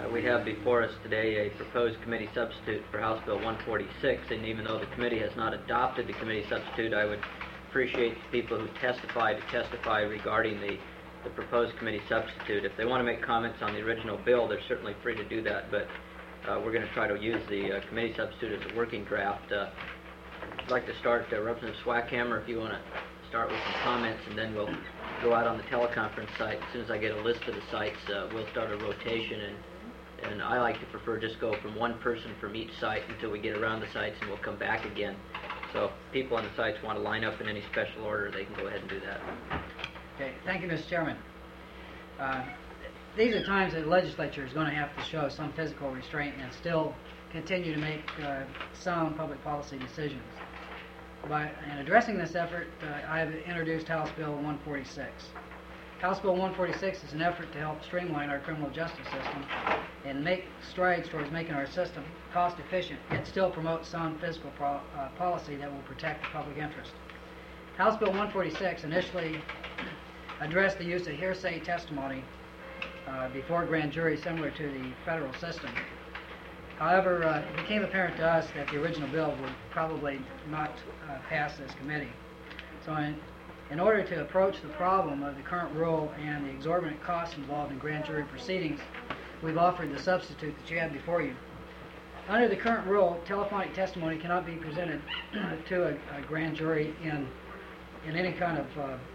We have before us today a proposed committee substitute for House Bill 146, and even though the committee has not adopted the committee substitute, I would appreciate the people who testify to testify regarding the proposed committee substitute. If they want to make comments on the original bill, they're certainly free to do that, but we're going to try to use the committee substitute as a working draft. I'd like to start, Representative Swackhammer, if you want to start with some comments, and then we'll go out on the teleconference site. As soon as I get a list of the sites, we'll start a rotation, and I like to prefer just go from one person from each site until we get around the sites, and we'll come back again. So if people on the sites want to line up in any special order, they can go ahead and do that. Okay, thank you, Mr. Chairman. These are times that the legislature is going to have to show some physical restraint and still continue to make sound public policy decisions. In addressing this effort, I have introduced House Bill 146. House Bill 146 is an effort to help streamline our criminal justice system and make strides towards making our system cost efficient, yet still promote sound fiscal policy that will protect the public interest. House Bill 146 initially addressed the use of hearsay testimony before grand jury, similar to the federal system. However, it became apparent to us that the original bill would probably not pass this committee. So in order to approach the problem of the current rule and the exorbitant costs involved in grand jury proceedings, we've offered the substitute that you have before you. Under the current rule, telephonic testimony cannot be presented to a grand jury in any kind of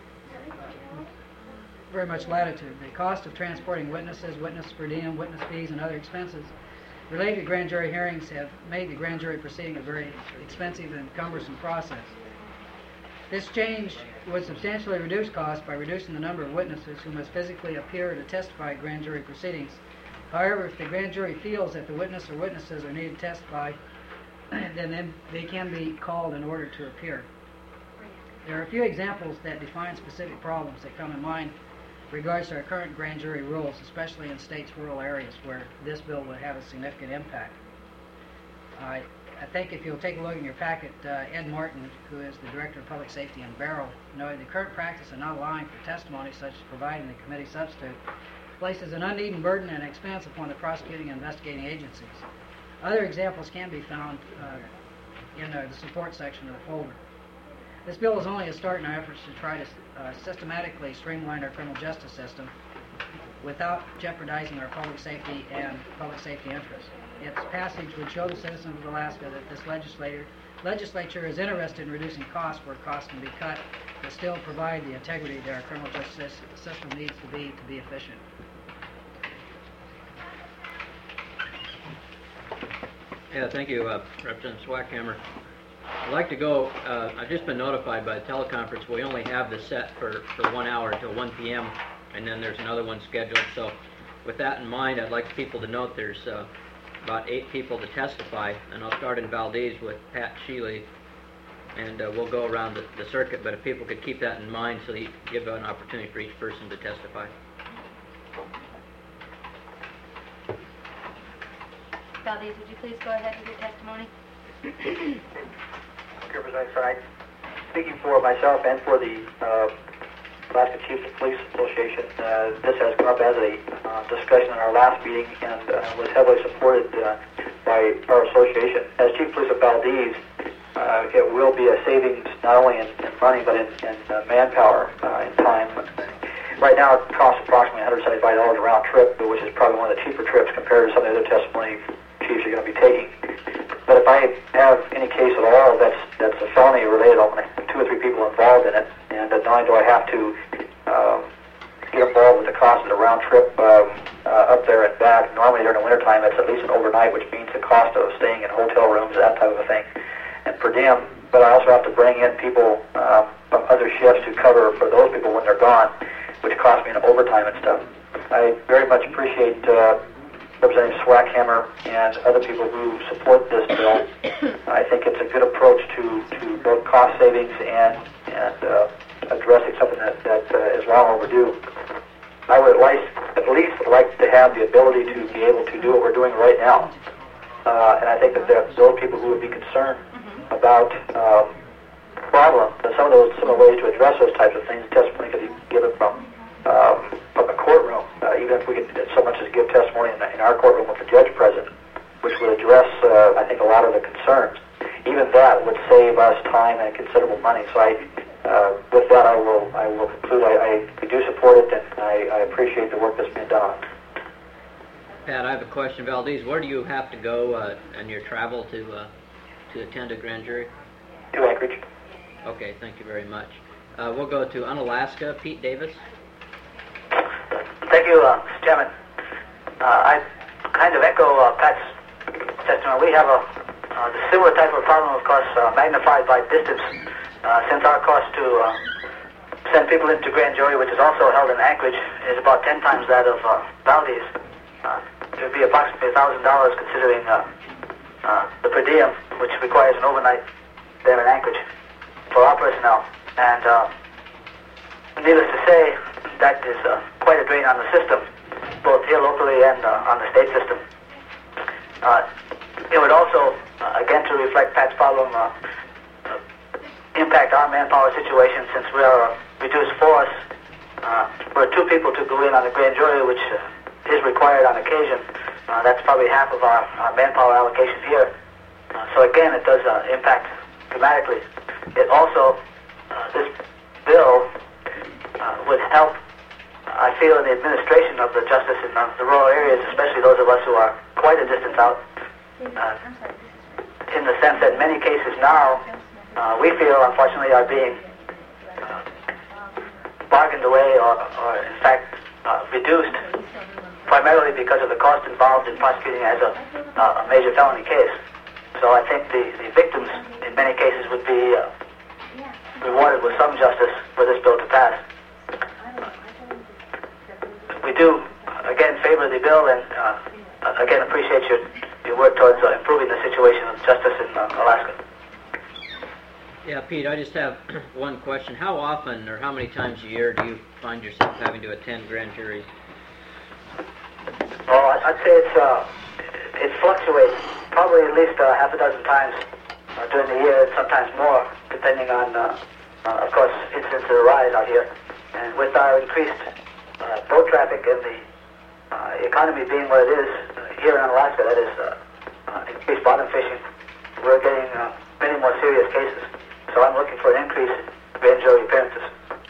very much latitude. The cost of transporting witnesses, witness per diem, witness fees, and other expenses related to grand jury hearings have made the grand jury proceeding a very expensive and cumbersome process. This change would substantially reduce costs by reducing the number of witnesses who must physically appear to testify at grand jury proceedings. However, if the grand jury feels that the witness or witnesses are needed to testify, then they can be called in order to appear. There are a few examples that define specific problems that come in mind in regards to our current grand jury rules, especially in states' rural areas where this bill would have a significant impact. I think if you'll take a look in your packet, Ed Martin, who is the Director of Public Safety in Barrow, noted the current practice of not allowing for testimony such as providing the committee substitute places an uneven burden and expense upon the prosecuting and investigating agencies. Other examples can be found in the support section of the folder. This bill is only a start in our efforts to try to systematically streamline our criminal justice system without jeopardizing our public safety and public safety interests. Its passage would show the citizens of Alaska that this legislature is interested in reducing costs where costs can be cut, but still provide the integrity that our criminal justice system needs to be efficient. Yeah, thank you, Representative Swackhammer. I'd like to go, I've just been notified by the teleconference we only have this set for 1 hour until 1 p.m. and then there's another one scheduled. So with that in mind, I'd like people to note there's about 8 people to testify, and I'll start in Valdez with Pat Sheely, and we'll go around the circuit, but if people could keep that in mind so you give an opportunity for each person to testify. Valdez, would you please go ahead with your testimony? Representative Side, speaking for myself and for the Alaska Chiefs of Police Association, this has come up as a discussion in our last meeting and was heavily supported by our association. As Chief of Police of Valdez, it will be a savings not only in money but in manpower and time. Right now it costs approximately $175 a round trip, which is probably one of the cheaper trips compared to some of the other testimony chiefs are going to be taking. But if I have any case at all that's a felony related, I'll have 2 or 3 people involved in it, and not only do I have to get involved with the cost of the round trip up there and back. Normally during the wintertime it's at least an overnight, which means the cost of staying in hotel rooms, that type of a thing, and per diem. But I also have to bring in people from other shifts to cover for those people when they're gone, which costs me an overtime and stuff. I very much appreciate Representative Swackhammer and other people who support this bill. I think it's a good approach to both cost savings and addressing something that is long overdue. I would at least like to have the ability to be able to do what we're doing right now. And I think that those people who would be concerned about problem, some of the ways to address those types of things, testimony could be given from from the courtroom, even if we could so much as give testimony in our courtroom with the judge present, which would address, I think, a lot of the concerns. Even that would save us time and considerable money. So with that, I will conclude. I do support it, and I appreciate the work that's been done on it. Pat, I have a question. Valdez, where do you have to go on your travel to attend a grand jury? To Anchorage. Okay, thank you very much. We'll go to Unalaska. Pete Davis. Thank you, Mr. Chairman. I kind of echo Pat's testimony. We have a similar type of problem, of course, magnified by distance, since our cost to send people into grand jury, which is also held in Anchorage, is about 10 times that of Valdez. It would be approximately $1,000 considering the per diem, which requires an overnight there in Anchorage for our personnel. And needless to say, that is quite a drain on the system, both here locally and on the state system. It would also, again, to reflect Pat's problem, impact our manpower situation, since we are a reduced force. We're 2 people to go in on the grand jury, which is required on occasion. That's probably half of our manpower allocation here. So again, it does impact dramatically. It also, this bill would help, I feel, in the administration of the justice in the rural areas, especially those of us who are quite a distance out, in the sense that in many cases now, we feel, unfortunately, are being bargained away or in fact, reduced, primarily because of the cost involved in prosecuting as a major felony case. So I think the victims, in many cases, would be rewarded with some justice for this bill to pass. We do, again, favor the bill and, again, appreciate your work towards improving the situation of justice in Alaska. Yeah, Pete, I just have one question. How often or how many times a year do you find yourself having to attend grand juries? Oh, I'd say it fluctuates, probably at least half a dozen times during the year, and sometimes more, depending on, of course, incidents that arise out here. And with our increased boat traffic and the economy being what it is here in Alaska, that is increased bottom fishing, we're getting many more serious cases. So I'm looking for an increase in grand jury appearances.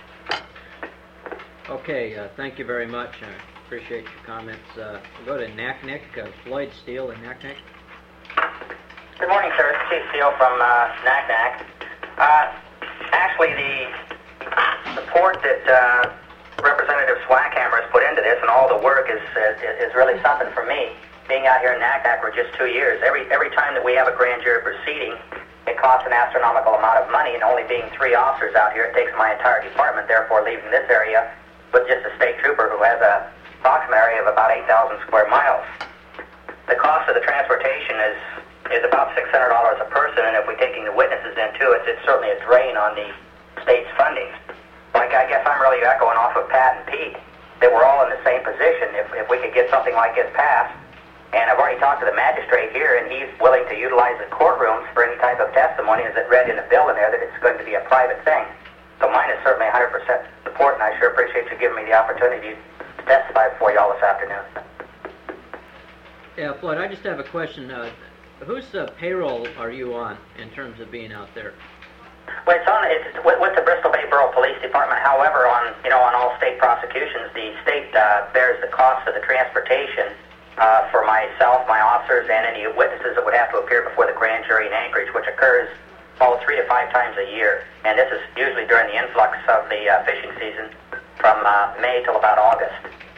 Okay, thank you very much. I appreciate your comments. We'll go to Naknek, Floyd Steele in Naknek. Good morning, sir. It's Chief Steele from Naknek. Actually, the support that Representative Swackhammer has put into this and all the work is really something for me. Being out here in Naknek for just 2 years, every time that we have a grand jury proceeding, it costs an astronomical amount of money, and only being 3 officers out here, it takes my entire department, therefore leaving this area with just a state trooper who has a approximate area of about 8,000 square miles. The cost of the transportation is about $600 a person, and if we're taking the witnesses in too, it's certainly a drain on the state's funding. Like, I guess I'm really echoing off of Pat and Pete, that we're all in the same position. If we could get something like this passed, and I've already talked to the magistrate here, and he's willing to utilize the courtrooms for any type of testimony, as it read in the bill in there, that it's going to be a private thing. So mine is certainly 100% support, and I sure appreciate you giving me the opportunity to testify before y'all this afternoon. Yeah, Floyd, I just have a question. Whose payroll are you on in terms of being out there? Well, it's with the Bristol Bay Borough Police Department. However, on all state prosecutions, the state bears the cost of the transportation for myself, my officers, and any witnesses that would have to appear before the grand jury in Anchorage, which occurs 3 to 5 times a year. And this is usually during the influx of the fishing season from May till about August.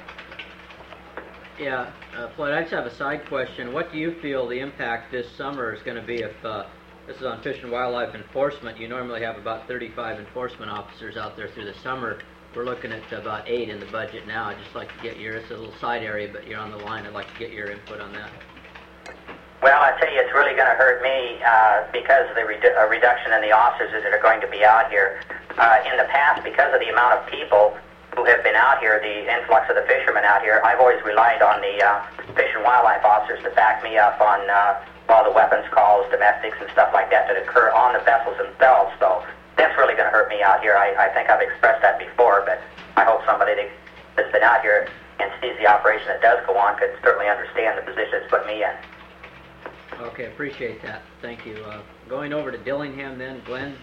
Yeah, Floyd, I just have a side question. What do you feel the impact this summer is going to be if, this is on Fish and Wildlife Enforcement, you normally have about 35 enforcement officers out there through the summer. We're looking at about 8 in the budget now. I'd just like to get it's a little side area, but you're on the line. I'd like to get your input on that. Well, I tell you, it's really going to hurt me because of the reduction in the officers that are going to be out here. In the past, because of the amount of people who have been out here, the influx of the fishermen out here, I've always relied on the Fish and Wildlife officers to back me up on all the weapons calls, domestics, and stuff like that occur on the vessels themselves. So that's really going to hurt me out here. I think I've expressed that before, but I hope somebody that's been out here and sees the operation that does go on could certainly understand the position it's put me in. Okay, appreciate that. Thank you. Going over to Dillingham then, Glenn.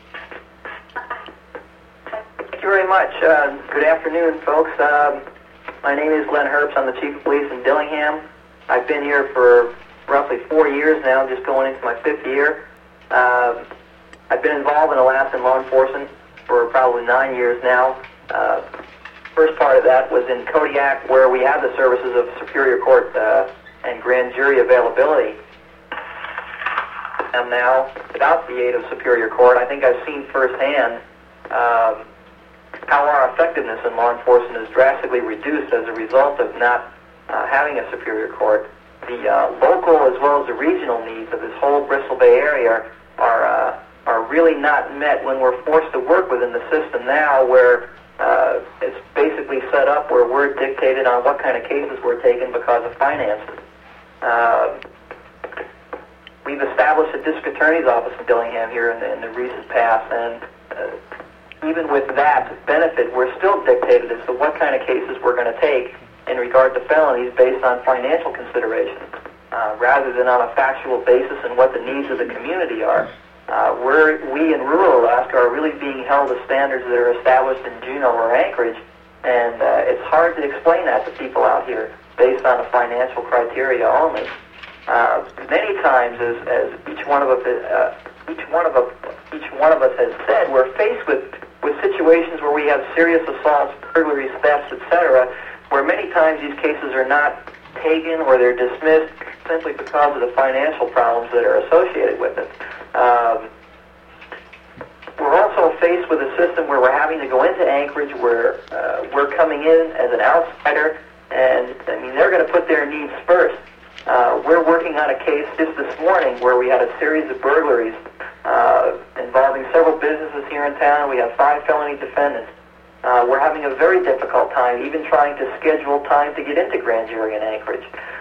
Thank you very much. Good afternoon, folks. My name is Glenn Herbst. I'm the Chief of Police in Dillingham. I've been here for roughly 4 years now, just going into my 5th year. I've been involved in Alaskan law enforcement for probably 9 years now. First part of that was in Kodiak, where we have the services of Superior Court and grand jury availability. And now, without the aid of Superior Court, I think I've seen firsthand how our effectiveness in law enforcement is drastically reduced as a result of not having a Superior Court. The local as well as the regional needs of this whole Bristol Bay area are really not met when we're forced to work within the system now, where it's basically set up where we're dictated on what kind of cases we're taking because of finances. We've established a district attorney's office in Dillingham here in the recent past, and even with that benefit, we're still dictated as to what kind of cases we're going to take in regard to felonies based on financial considerations, rather than on a factual basis and what the needs of the community are. We in rural Alaska are really being held to standards that are established in Juneau or Anchorage, and it's hard to explain that to people out here based on a financial criteria only. Many times, as each one of us has said, we're faced with situations where we have serious assaults, burglaries, thefts, etc., where many times these cases are not taken or they're dismissed simply because of the financial problems that are associated with it. We're also faced with a system where we're having to go into Anchorage, where we're coming in as an outsider, and I mean they're going to put their needs first. We're working on a case just this morning where we had a series of burglaries involving several businesses here in town. We have 5 felony defendants. We're having a very difficult time even trying to schedule time to get into grand jury in Anchorage.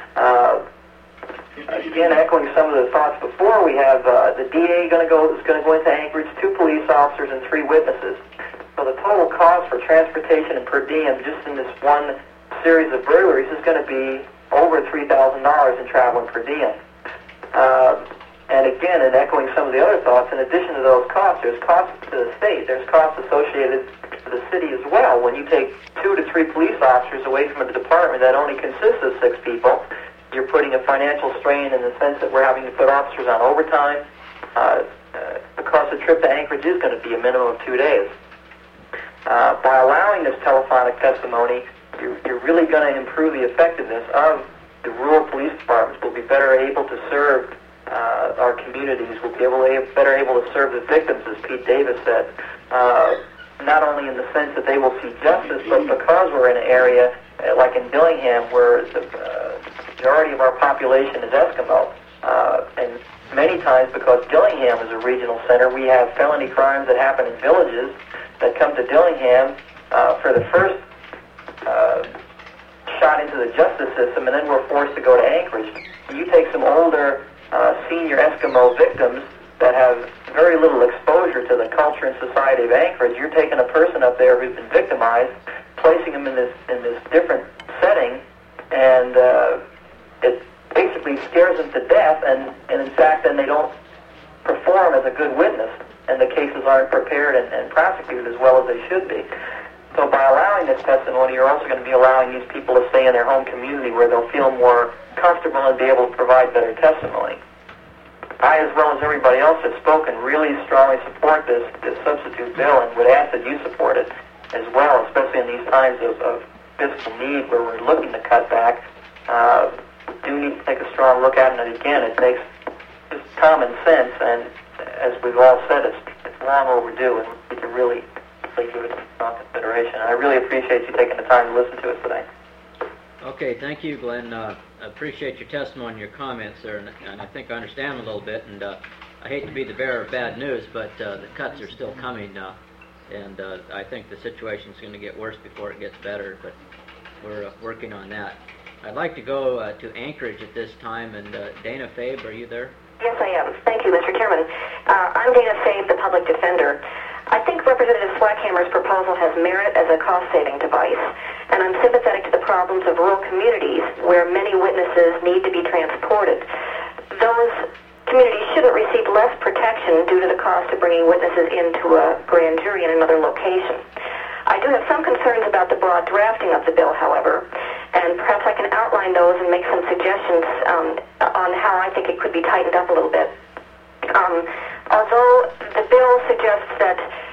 Again, echoing some of the thoughts before, we have the DA is going to go into Anchorage, 2 police officers and 3 witnesses. So the total cost for transportation and per diem just in this one series of burglaries is going to be over $3,000 in travel and per diem. And again, in echoing some of the other thoughts, in addition to those costs, there's costs to the state, there's costs associated to the city as well. When you take 2 to 3 police officers away from a department that only consists of 6 people, you're putting a financial strain in the sense that we're having to put officers on overtime. The cost of the trip to Anchorage is going to be a minimum of 2 days. By allowing this telephonic testimony, you're really going to improve the effectiveness of the rural police departments. We'll be better able to serve our communities. We'll be better able to serve the victims, as Pete Davis said, not only in the sense that they will see justice, but because we're in an area like in Dillingham where the majority of our population is Eskimo, and many times because Dillingham is a regional center, we have felony crimes that happen in villages that come to Dillingham for the first shot into the justice system, and then we're forced to go to Anchorage. You take some older senior Eskimo victims that have very little exposure to the culture and society of Anchorage. You're taking a person up there who's been victimized, placing them in this different setting, and it basically scares them to death, and in fact then they don't perform as a good witness, and the cases aren't prepared and prosecuted as well as they should be. So by allowing this testimony, you're also going to be allowing these people to stay in their home community where they'll feel more comfortable and be able to provide better testimony. I, as well as everybody else, have spoken, really strongly support this substitute bill and would ask that you support it as well, especially in these times of fiscal need where we're looking to cut back. We do need to take a strong look at it, and again, it makes just common sense, and as we've all said, it's long overdue, and we can really give it some consideration. I really appreciate you taking the time to listen to us today. Okay, thank you, Glenn. I appreciate your testimony and your comments there, and I think I understand them a little bit, and I hate to be the bearer of bad news, but the cuts are still coming, and I think the situation is going to get worse before it gets better, but we're working on that. I'd like to go to Anchorage at this time, and Dana Fabe, are you there? Yes, I am. Thank you, Mr. Chairman. I'm Dana Fabe, the public defender. I think Representative Swackhammer's proposal has merit as a cost-saving device, and I'm sympathetic to the problems of rural communities where many witnesses need to be transported. Those communities shouldn't receive less protection due to the cost of bringing witnesses into a grand jury in another location. I do have some concerns about the broad drafting of the bill, however, and perhaps I can outline those and make some suggestions on how I think it could be tightened up a little bit. Although the bill suggests that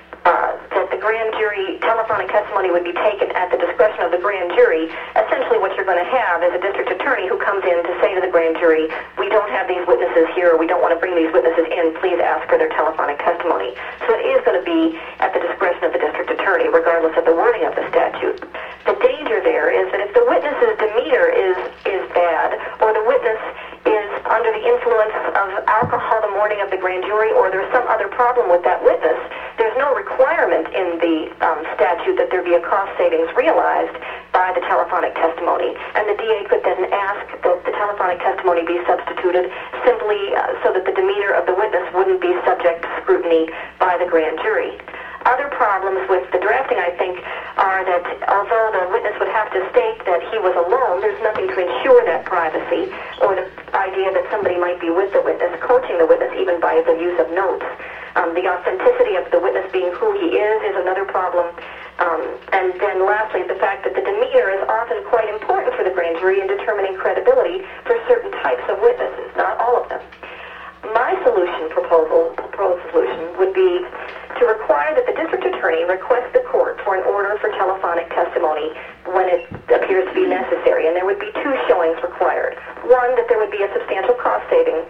the grand jury telephonic testimony would be taken at the discretion of the grand jury, essentially what you're going to have is a district attorney who comes in to say to the grand jury, we don't have these witnesses here, we don't want to bring these witnesses in, please ask for their telephonic testimony. So it is going to be at the discretion of the district attorney, regardless of the wording of the statute. The danger there is that if the witness's demeanor is bad, or the witness is under the influence of alcohol the morning of the grand jury, or there's some other problem with that witness, there's no requirement in the statute that there be a cost savings realized by the telephonic testimony. And the DA could then ask that the telephonic testimony be substituted simply so that the demeanor of the witness wouldn't be subject to scrutiny by the grand jury. Other problems with the drafting, I think, are that although the witness would have to state that he was alone, there's nothing to ensure that privacy, or the idea that somebody might be with the witness, coaching the witness even by the use of notes. The authenticity of the witness being who he is another problem. And then lastly, the fact that the demeanor is often quite important for the grand jury in determining credibility for certain types of witnesses, not all of them. My proposed solution would be to require that the district attorney request the court for an order for telephonic testimony when it appears to be necessary, and there would be two showings required. One, that there would be a substantial cost saving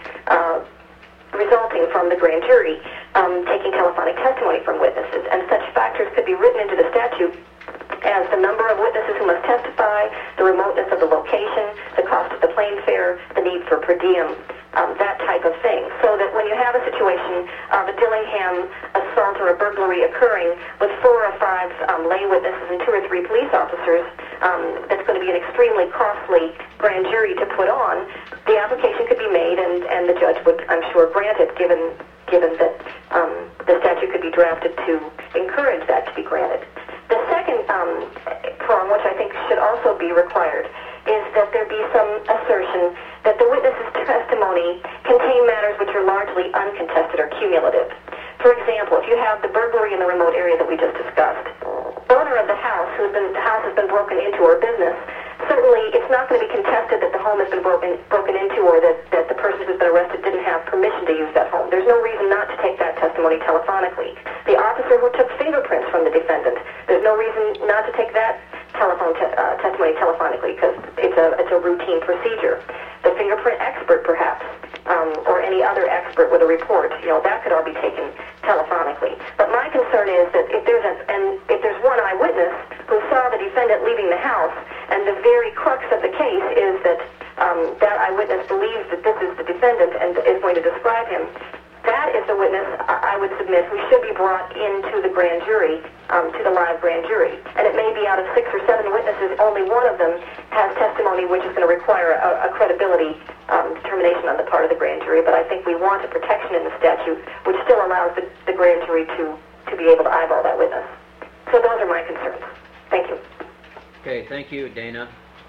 resulting from the grand jury taking telephonic testimony from witnesses, and such factors could be written into the statute as the number of witnesses who must testify, the remoteness of the location, the cost of the plane fare, the need for per diem, that type of thing. So that when you have a situation of a Dillingham assault or a burglary occurring with 4 or 5 lay witnesses and 2 or 3 police officers, that's going to be an extremely costly grand jury to put on, the application could be made and the judge would, I'm sure, grant it, given that the statute could be drafted to encourage that to be granted. The second prong, which I think should also be required, is that there be some assertion that the witness's testimony contain matters which are largely uncontested or cumulative. For example, if you have the burglary in the remote area that we just discussed, the owner of the house, the house has been broken into, or business, certainly it's not going to be contested that the home has been broken into, or that the person who's been arrested didn't have permission to use that home. There's no reason not to take that testimony telephonically. The officer who took fingerprints from the defendant, there's no reason not to take that testimony telephonically, because it's a routine procedure. The fingerprint expert, perhaps, or any other expert with a report, that could all be taken telephonically. But my concern is that if there's one eyewitness who saw the defendant leaving the house, and the very crux of the case is that that eyewitness believes that this is the defendant and is going to describe him, that is the witness I would submit who should be brought into the grand jury, to the live grand jury. And it may be out of 6 or 7 witnesses, only one of them has testimony which is going to require a credibility determination on the part of the grand jury. But I think we want a protection in the statute which still allows the grand jury to be able to eyeball that witness. So those are my concerns. Thank you. Okay, thank you, Dana.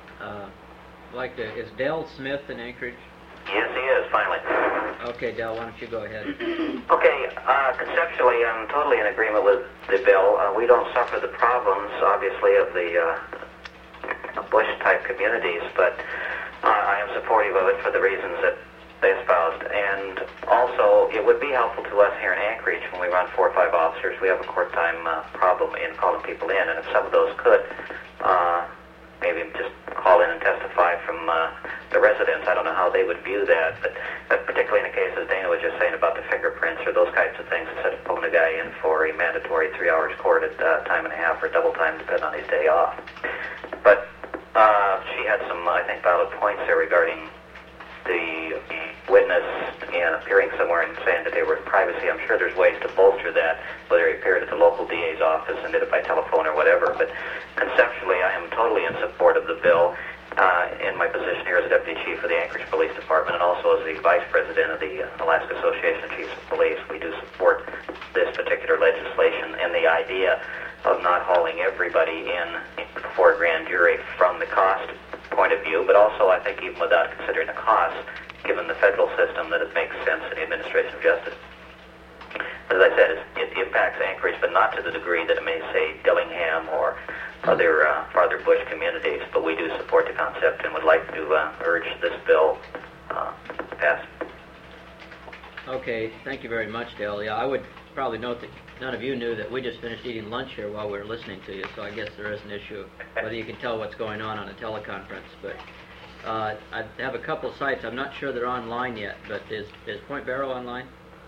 Is Dell Smith in Anchorage? Yes, he is, finally. Okay, Dell, why don't you go ahead? Okay, conceptually, I'm totally in agreement with the bill. We don't suffer the problems, obviously, of the Bush-type communities, but I am supportive of it for the reasons that they espoused. And also, it would be helpful to us here in Anchorage when we run 4 or 5 officers. We have a court time problem in calling people in, and if some of those could maybe just call in and testify from the residents. I don't know how they would view that, but particularly in the case, as Dana was just saying, about the fingerprints or those kinds of things, instead of pulling a guy in for a mandatory 3 hours court at time and a half or double time, depending on his day off. But she had some, I think, valid points there regarding the witness appearing somewhere and saying that they were in privacy. I'm sure there's ways to bolster that, whether he appeared at the local DA's office and did it by telephone or whatever. But conceptually, I am totally in support of the bill in my position here as Deputy Chief of the Anchorage Police Department and also as the Vice President of the Alaska Association of Chiefs of Police. We do support this particular legislation in the idea of not hauling everybody in before a grand jury from the cost point of view, but also I think even without considering the cost, given the federal system, that it makes sense in the administration of justice. As I said, it impacts Anchorage, but not to the degree that it may, say, Dillingham or other farther bush communities, but we do support the concept and would like to urge this bill passed. Okay, thank you very much, Dale. Yeah, I would probably note that none of you knew that we just finished eating lunch here while we were listening to you, so I guess there is an issue whether you can tell what's going on a teleconference. But I have a couple of sites. I'm not sure they're online yet, but is Point Barrow online?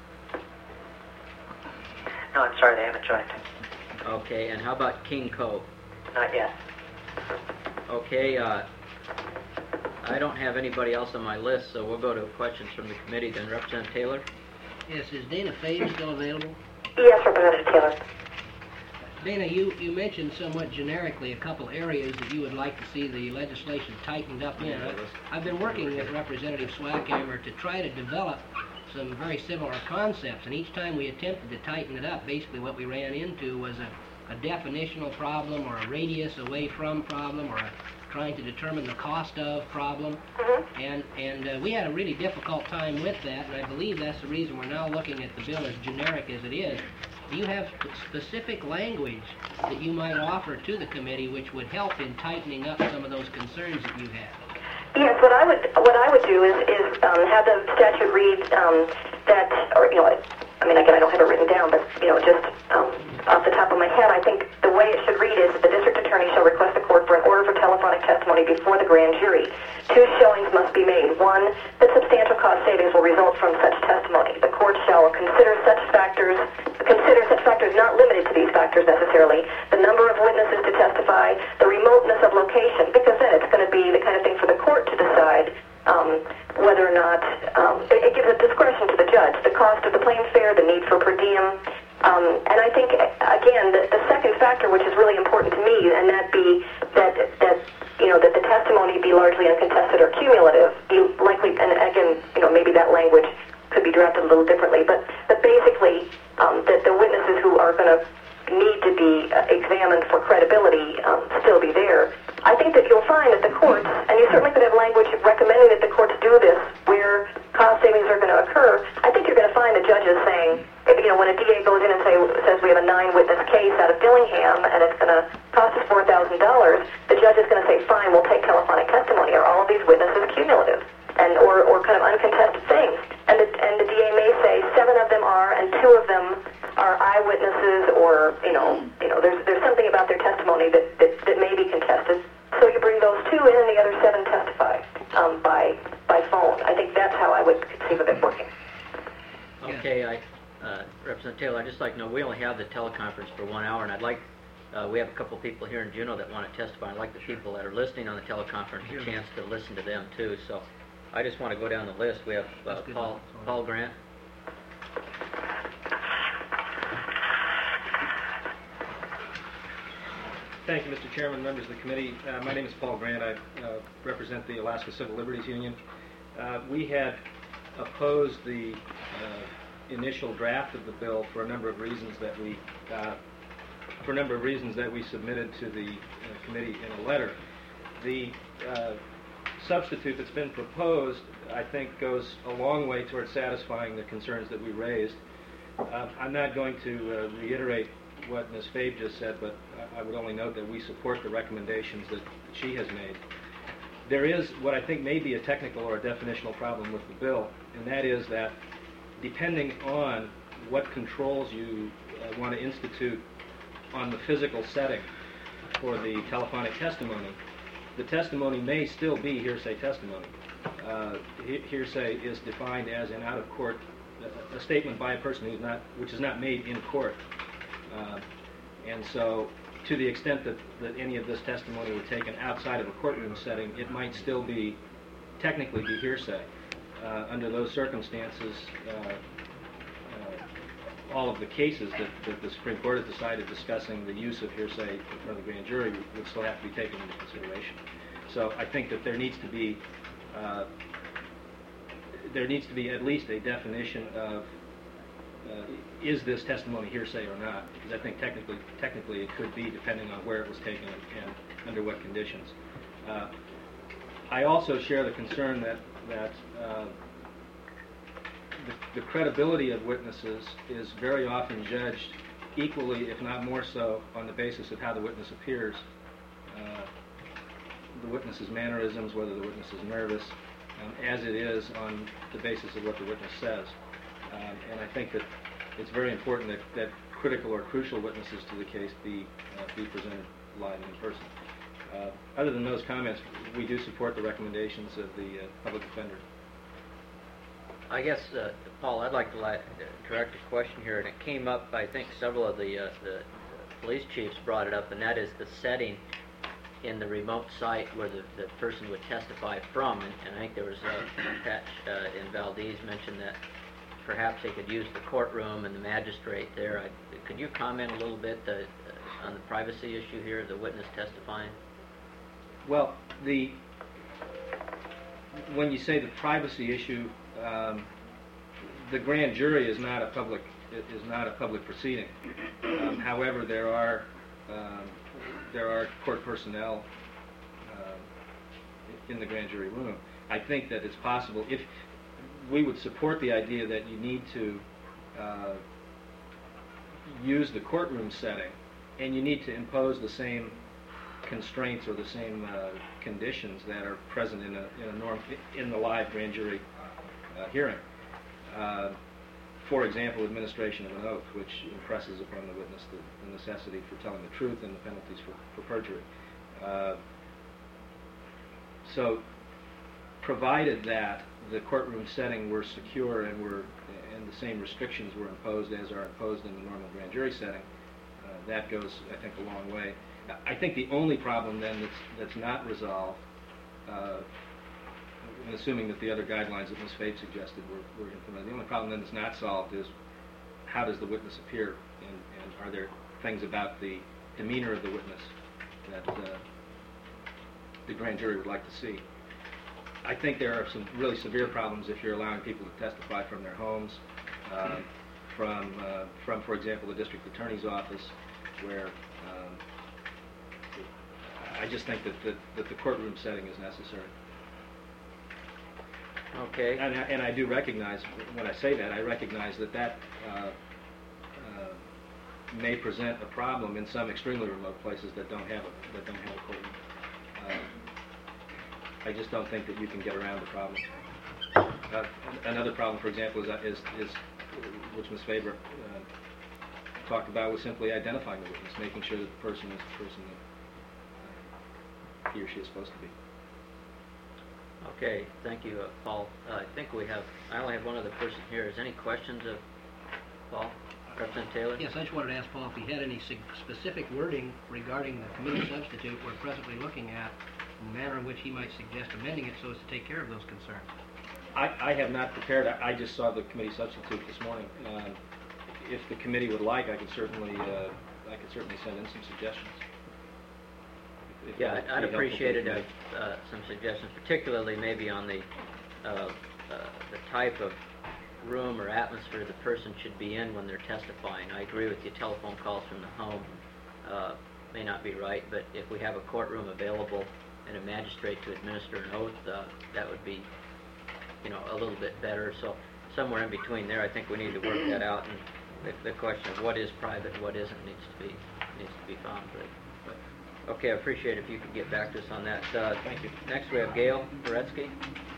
No, I'm sorry, they haven't joined. Okay, and how about King Cove? Not yet. Okay, I don't have anybody else on my list, so we'll go to questions from the committee. Then Representative Taylor. Yes, is Dana Fave still available? Yes, Representative Taylor. Dana, you mentioned somewhat generically a couple areas that you would like to see the legislation tightened up in. I've been working with Representative Swackhammer to try to develop some very similar concepts, and each time we attempted to tighten it up, basically what we ran into was a definitional problem or a radius away from problem or a trying to determine the cost of problem. And we had a really difficult time with that, and I believe that's the reason we're now looking at the bill as generic as it is. Do you have specific language that you might offer to the committee which would help in tightening up some of those concerns that you have? Yes, what I would do is have the statute read that, or I mean, again, I don't have it written down, but just off the top of my head, I think the way it should read is that the district attorney shall request the court for an order for telephonic testimony before the grand jury. 2 showings must be made. 1, that substantial cost savings will result from such testimony. The court shall consider such factors not limited to these factors necessarily, the number of witnesses to testify, the remoteness of location, because then it's going to be the kind of thing for the court to decide whether or not it gives a discretion to the judge, the cost of the plane fare, the need for per diem. And I think, again, the second factor, which is really important to me, and that be that the testimony be largely uncontested or cumulative, and again, maybe that language could be drafted a little differently, but basically that the witnesses who are going to need to be examined for credibility still be there. I think that you'll find that the courts, and you certainly could have language recommending that the courts do this where cost savings are going to occur. I think you're going to find the judges saying, when a DA goes in and says we have a 9-witness case out of Dillingham and it's going to cost us $4,000, the judge is going to say, fine, we'll take telephonic testimony. Are all of these witnesses cumulative? Or kind of uncontested things. And the DA may say 7 of them are, and 2 of them are eyewitnesses, or there's something about their testimony that may be contested. So you bring those 2 in, and the other 7 testify by phone. I think that's how I would conceive of it working. Okay, Representative Taylor, I'd just like to know, we only have the teleconference for 1 hour, and I'd like, we have a couple people here in Juneau that want to testify. I'd like the people that are listening on the teleconference a chance to listen to them too. So I just want to go down the list. We have Paul Grant. Thank you, Mr. Chairman, members of the committee. My name is Paul Grant. I represent the Alaska Civil Liberties Union. We had opposed the initial draft of the bill for a number of reasons that we submitted to the committee in a letter. The substitute that's been proposed, I think, goes a long way towards satisfying the concerns that we raised. I'm not going to reiterate what Ms. Fave just said, but I would only note that we support the recommendations that she has made. There is what I think may be a technical or a definitional problem with the bill, and that is that depending on what controls you want to institute on the physical setting for the telephonic testimony, the testimony may still be hearsay testimony. Hearsay is defined as an out-of-court, a statement by a person which is not made in court. And so, to the extent that any of this testimony were taken outside of a courtroom setting, it might still technically be hearsay. Under those circumstances, all of the cases that the Supreme Court has decided discussing the use of hearsay in front of the grand jury would still have to be taken into consideration. So I think that there needs to be at least a definition of is this testimony hearsay or not? Because I think technically it could be, depending on where it was taken and under what conditions. I also share the concern that the credibility of witnesses is very often judged equally, if not more so, on the basis of how the witness appears, the witness's mannerisms, whether the witness is nervous, as it is on the basis of what the witness says. And I think that it's very important that critical or crucial witnesses to the case be presented live and in person. Other than those comments, we do support the recommendations of the public defender. I guess, Paul, I'd like to direct a question here, and it came up, I think several of the police chiefs brought it up, and that is the setting in the remote site where the person would testify from, and I think there was Pat in Valdez mentioned that perhaps they could use the courtroom and the magistrate there. Could you comment a little bit on the privacy issue here, the witness testifying? Well, when you say the privacy issue, the grand jury is not a public proceeding. However, there are court personnel in the grand jury room. I think that it's possible, if we would support the idea that you need to use the courtroom setting, and you need to impose the same constraints or the same conditions that are present in the live grand jury hearing. For example, administration of an oath, which impresses upon the witness the necessity for telling the truth and the penalties for perjury. So, provided that the courtroom setting were secure and the same restrictions were imposed as are imposed in the normal grand jury setting, that goes, I think, a long way. I think the only problem then that's not resolved, and assuming that the other guidelines that Ms. Fade suggested were implemented, the only problem then that's not solved is how does the witness appear, and are there things about the demeanor of the witness that the grand jury would like to see. I think there are some really severe problems if you're allowing people to testify from their homes, from, for example, the district attorney's office, where I just think that the courtroom setting is necessary. Okay. And I do recognize, when I say that, I recognize that may present a problem in some extremely remote places that don't have a courtroom. I just don't think that you can get around the problem. Another problem, for example, is which Ms. Faber talked about, was simply identifying the witness, making sure that the person is the person that he or she is supposed to be. Okay, thank you, Paul. I only have one other person here. Is any questions of Paul? Representative Taylor? Yes, I just wanted to ask Paul if he had any specific wording regarding the committee substitute we're presently looking at, the manner in which he might suggest amending it so as to take care of those concerns. I have not prepared. I just saw the committee substitute this morning. If the committee would like, I could certainly send in some suggestions. Yeah, I'd appreciate it some suggestions, particularly maybe on the type of room or atmosphere the person should be in when they're testifying. I agree with you, telephone calls from the home may not be right, but if we have a courtroom available and a magistrate to administer an oath, that would be, a little bit better. So somewhere in between there, I think we need to work that out, and the question of what is private and what isn't needs to be found. But okay, I appreciate it if you could get back to us on that. Thank you. Next we have Gail Boretsky.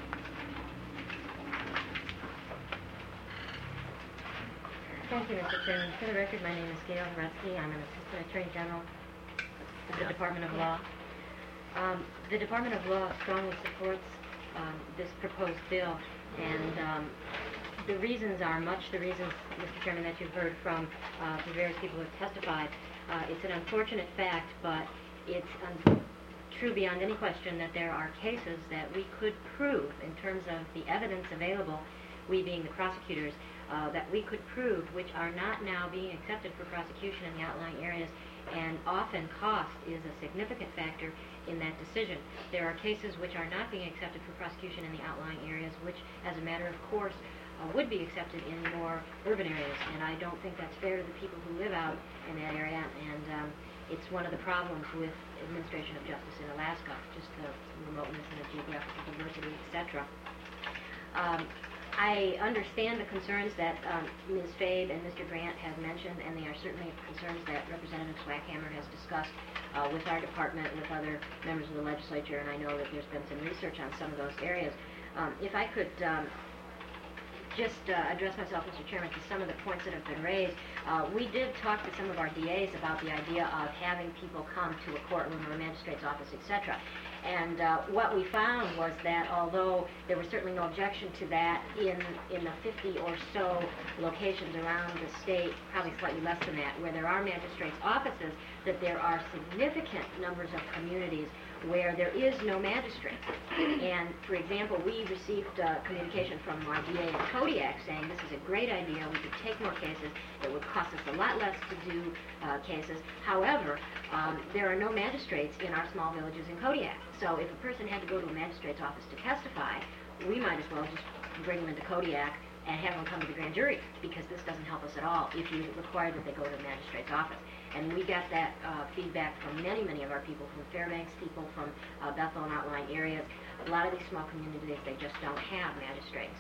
Thank you, Mr. Chairman. For the record, my name is Gail Boretsky. I'm an Assistant Attorney General of the Department of Law. The Department of Law strongly supports this proposed bill, and the reasons are the reasons, Mr. Chairman, that you've heard from the various people who have testified. It's an unfortunate fact, but it's true beyond any question that there are cases that we could prove in terms of the evidence available, we being the prosecutors, that we could prove which are not now being accepted for prosecution in the outlying areas, and often cost is a significant factor in that decision. There are cases which are not being accepted for prosecution in the outlying areas, which, as a matter of course, would be accepted in more urban areas, and I don't think that's fair to the people who live out in that area, and it's one of the problems with administration of justice in Alaska, just the remoteness and the geographical diversity, etc. I understand the concerns that Ms. Fabe and Mr. Grant have mentioned, and they are certainly concerns that Representative Swackhammer has discussed with our department, with other members of the legislature, and I know that there's been some research on some of those areas. If I could just address myself, Mr. Chairman, to some of the points that have been raised. We did talk to some of our DAs about the idea of having people come to a courtroom or a magistrate's office, etc. And what we found was that although there was certainly no objection to that in the 50 or so locations around the state, probably slightly less than that, where there are magistrates' offices, that there are significant numbers of communities where there is no magistrate. And, for example, we received communication from our DA in Kodiak saying this is a great idea, we could take more cases, it would cost us a lot less to do cases. However, there are no magistrates in our small villages in Kodiak. So if a person had to go to a magistrate's office to testify, we might as well just bring them into Kodiak and have them come to the grand jury, because this doesn't help us at all if you require that they go to a magistrate's office. And we got that feedback from many, many of our people, from Fairbanks, people from Bethel and outlying areas. A lot of these small communities, they just don't have magistrates.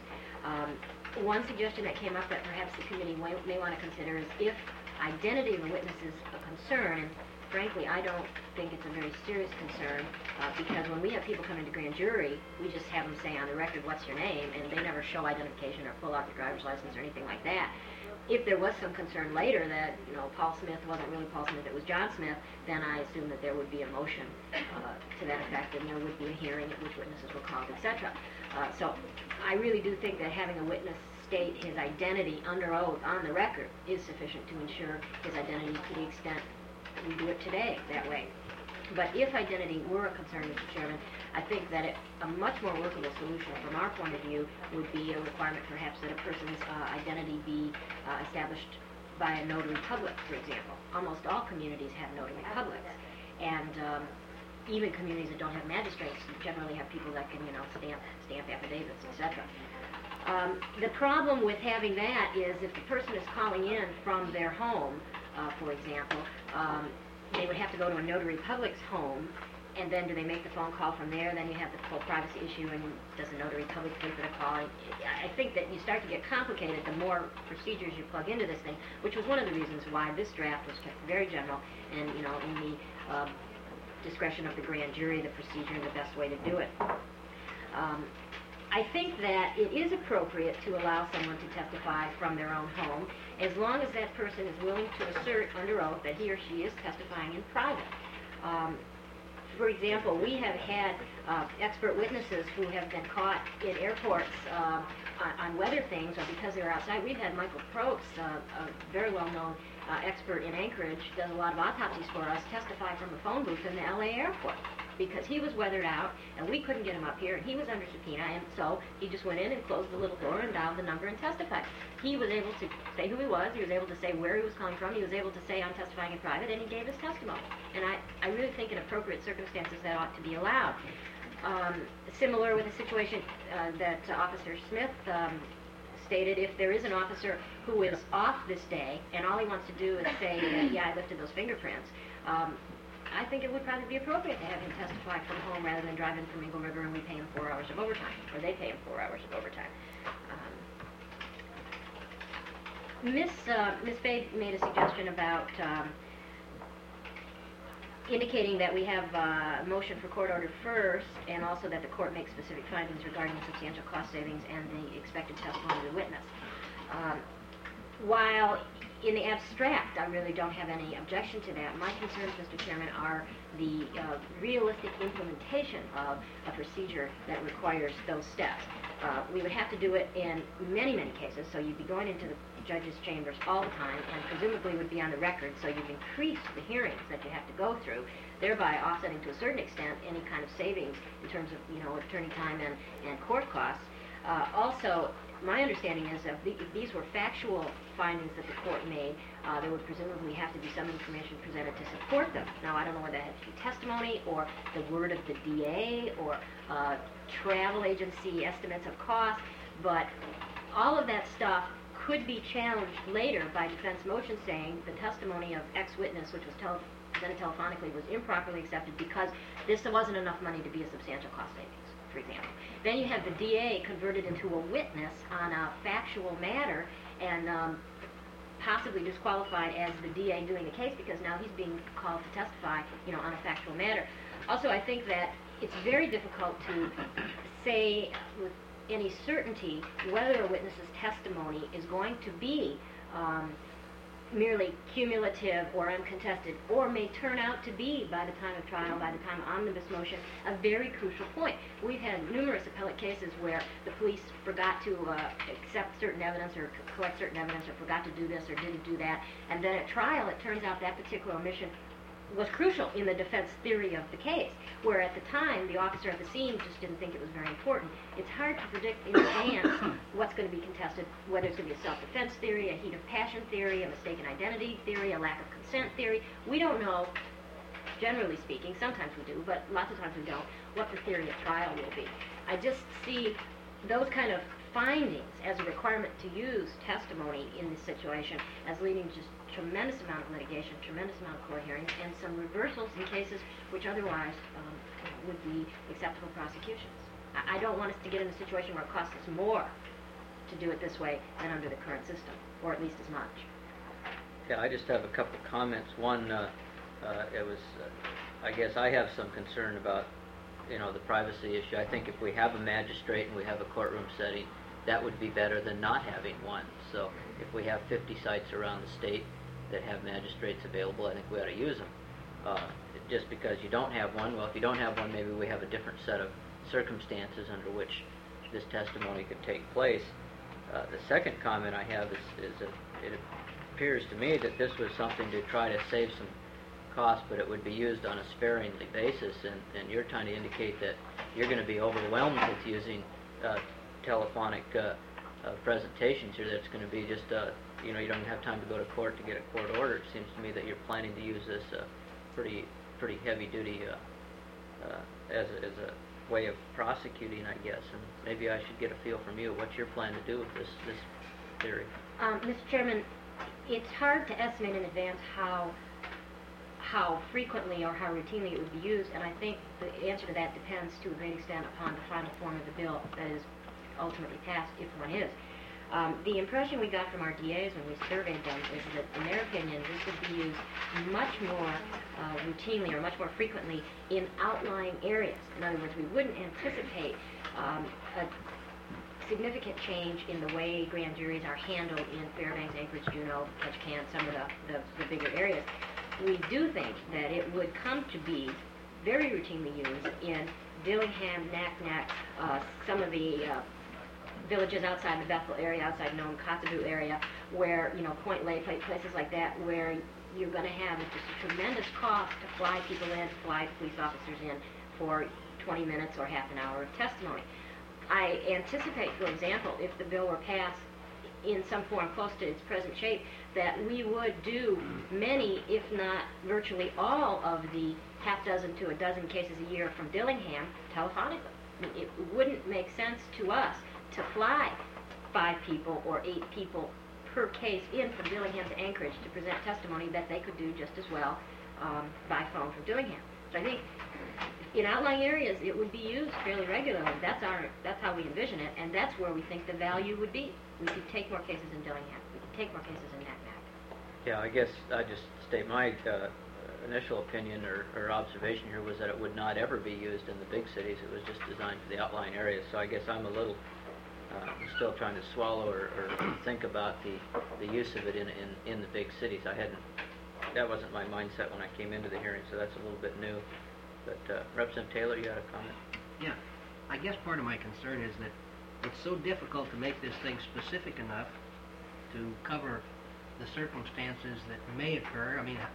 One suggestion that came up that perhaps the committee may want to consider is if identity of a witness is a concern, and frankly, I don't think it's a very serious concern, because when we have people come into grand jury, we just have them say on the record, what's your name, and they never show identification or pull out their driver's license or anything like that. If there was some concern later that, Paul Smith wasn't really Paul Smith, it was John Smith, then I assume that there would be a motion to that effect, and there would be a hearing at which witnesses were called, etc. So I really do think that having a witness state his identity under oath on the record is sufficient to ensure his identity to the extent we do it today that way. But if identity were a concern, Mr. Chairman, I think that a much more workable solution from our point of view would be a requirement perhaps that a person's identity be established by a notary public, for example. Almost all communities have notary publics. And even communities that don't have magistrates generally have people that can, stamp affidavits, etc. The problem with having that is if the person is calling in from their home, for example, they would have to go to a notary public's home, and then do they make the phone call from there? Then you have the full privacy issue, and does the notary public pay for the call? I think that you start to get complicated the more procedures you plug into this thing, which was one of the reasons why this draft was kept very general, and in the discretion of the grand jury, the procedure and the best way to do it. I think that it is appropriate to allow someone to testify from their own home, as long as that person is willing to assert under oath that he or she is testifying in private. For example, we have had expert witnesses who have been caught in airports on weather things or because they were outside. We've had Michael Probst, a very well-known expert in Anchorage, does a lot of autopsies for us, testify from a phone booth in the LA airport, because he was weathered out and we couldn't get him up here, and he was under subpoena, and so he just went in and closed the little door and dialed the number and testified. He was able to say who he was able to say where he was coming from, he was able to say I'm testifying in private, and he gave his testimony. And I really think in appropriate circumstances that ought to be allowed. Similar with a situation that Officer Smith stated, if there is an officer who is off this day and all he wants to do is say, yeah, I lifted those fingerprints, I think it would probably be appropriate to have him testify from home rather than drive in from Eagle River and we pay him 4 hours of overtime, or they pay him 4 hours of overtime. Ms. Fabe made a suggestion about indicating that we have a motion for court order first, and also that the court make specific findings regarding substantial cost savings and the expected testimony of the witness. While in the abstract, I really don't have any objection to that. My concerns, Mr. Chairman, are the realistic implementation of a procedure that requires those steps. We would have to do it in many, many cases, so you'd be going into the judges' chambers all the time, and presumably would be on the record, so you've increased the hearings that you have to go through, thereby offsetting to a certain extent any kind of savings in terms of, attorney time and court costs. Also, my understanding is that if these were factual findings that the court made, there would presumably have to be some information presented to support them. Now, I don't know whether that had to be testimony or the word of the DA or travel agency estimates of cost, but all of that stuff could be challenged later by defense motion saying the testimony of X witness, which was presented telephonically, was improperly accepted because this wasn't enough money to be a substantial cost savings, for example. Then you have the DA converted into a witness on a factual matter and possibly disqualified as the DA doing the case because now he's being called to testify, on a factual matter. Also, I think that it's very difficult to say with any certainty whether a witness's testimony is going to be merely cumulative or uncontested, or may turn out to be, by the time of trial, by the time of omnibus motion, a very crucial point. We've had numerous appellate cases where the police forgot to accept certain evidence or collect certain evidence, or forgot to do this or didn't do that, and then at trial it turns out that particular omission was crucial in the defense theory of the case, where at the time the officer at the scene just didn't think it was very important. It's hard to predict in advance what's going to be contested, whether it's going to be a self-defense theory, a heat of passion theory, a mistaken identity theory, a lack of consent theory. We don't know, generally speaking. Sometimes we do, but lots of times we don't, what the theory of trial will be. I just see those kind of findings as a requirement to use testimony in this situation as leading to just tremendous amount of litigation, tremendous amount of court hearings, and some reversals in cases which otherwise would be acceptable prosecutions. I don't want us to get in a situation where it costs us more to do it this way than under the current system, or at least as much. Yeah, I just have a couple of comments. One, I guess I have some concern about, the privacy issue. I think if we have a magistrate and we have a courtroom setting, that would be better than not having one. So if we have 50 sites around the state that have magistrates available, I think we ought to use them. Just because you don't have one, well, if you don't have one, maybe we have a different set of circumstances under which this testimony could take place. The second comment I have is that it appears to me that this was something to try to save some cost, but it would be used on a sparingly basis, and you're trying to indicate that you're going to be overwhelmed with using telephonic presentations here. That's going to be just, you don't have time to go to court to get a court order. It seems to me that you're planning to use this pretty heavy duty as a way of prosecuting, I guess. And maybe I should get a feel from you. What's your plan to do with this theory? Mr. Chairman, it's hard to estimate in advance how frequently or how routinely it would be used, and I think the answer to that depends to a great extent upon the final form of the bill that is ultimately passed, if one is. The impression we got from our DAs when we surveyed them is that, in their opinion, this would be used much more routinely or much more frequently in outlying areas. In other words, we wouldn't anticipate a significant change in the way grand juries are handled in Fairbanks, Anchorage, Juneau, Ketchikan, some of the bigger areas. We do think that it would come to be very routinely used in Dillingham, Naknek, some of the villages outside the Bethel area, outside Nome, Kotzebue area, where, Point Lake, places like that, where you're going to have just a tremendous cost to fly people in, fly police officers in for 20 minutes or half an hour of testimony. I anticipate, for example, if the bill were passed in some form close to its present shape, that we would do many, if not virtually all, of the half dozen to a dozen cases a year from Dillingham telephonically. It wouldn't make sense to us to fly 5 people or 8 people per case in from Dillingham to Anchorage to present testimony that they could do just as well by phone from Dillingham. So I think in outlying areas it would be used fairly regularly. That's how we envision it, and that's where we think the value would be. We could take more cases in Dillingham. We could take more cases in Naknek. Yeah, I guess I just state my initial opinion or observation here was that it would not ever be used in the big cities. It was just designed for the outlying areas. So I guess I'm a little still trying to swallow or think about the use of it in the big cities. That wasn't my mindset when I came into the hearing, so that's a little bit new. But Representative Taylor, you had a comment? Yeah, I guess part of my concern is that it's so difficult to make this thing specific enough to cover the circumstances that may occur. I mean,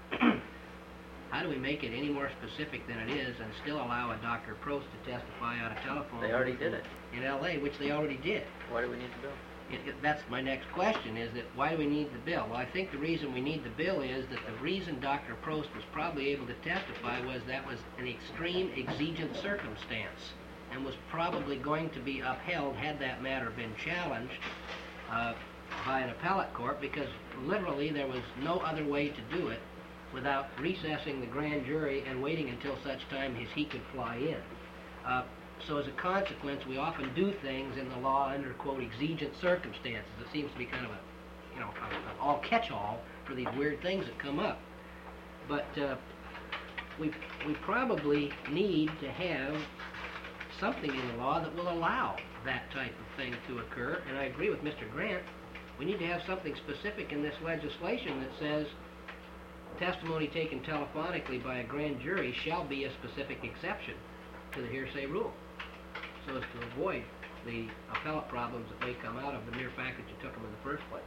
how do we make it any more specific than it is and still allow a Dr. Prost to testify on a telephone? They already did it. In L.A., which they already did. Why do we need the bill? That's my next question, is that why do we need the bill? Well, I think the reason we need the bill is that the reason Dr. Prost was probably able to testify was that was an extreme exigent circumstance and was probably going to be upheld had that matter been challenged by an appellate court, because literally there was no other way to do it without recessing the grand jury and waiting until such time as he could fly in. So as a consequence, we often do things in the law under, quote, exigent circumstances. It seems to be kind of a, you know, an all catch-all for these weird things that come up. But we probably need to have something in the law that will allow that type of thing to occur. And I agree with Mr. Grant. We need to have something specific in this legislation that says testimony taken telephonically by a grand jury shall be a specific exception to the hearsay rule, so as to avoid the appellate problems that may come out of the mere fact that you took them in the first place.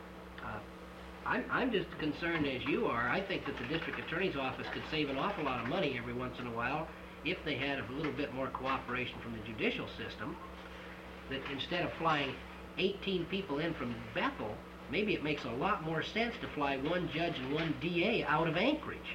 I'm just concerned as you are. I think that the district attorney's office could save an awful lot of money every once in a while if they had a little bit more cooperation from the judicial system, that instead of flying 18 people in from Bethel, maybe it makes a lot more sense to fly one judge and one DA out of Anchorage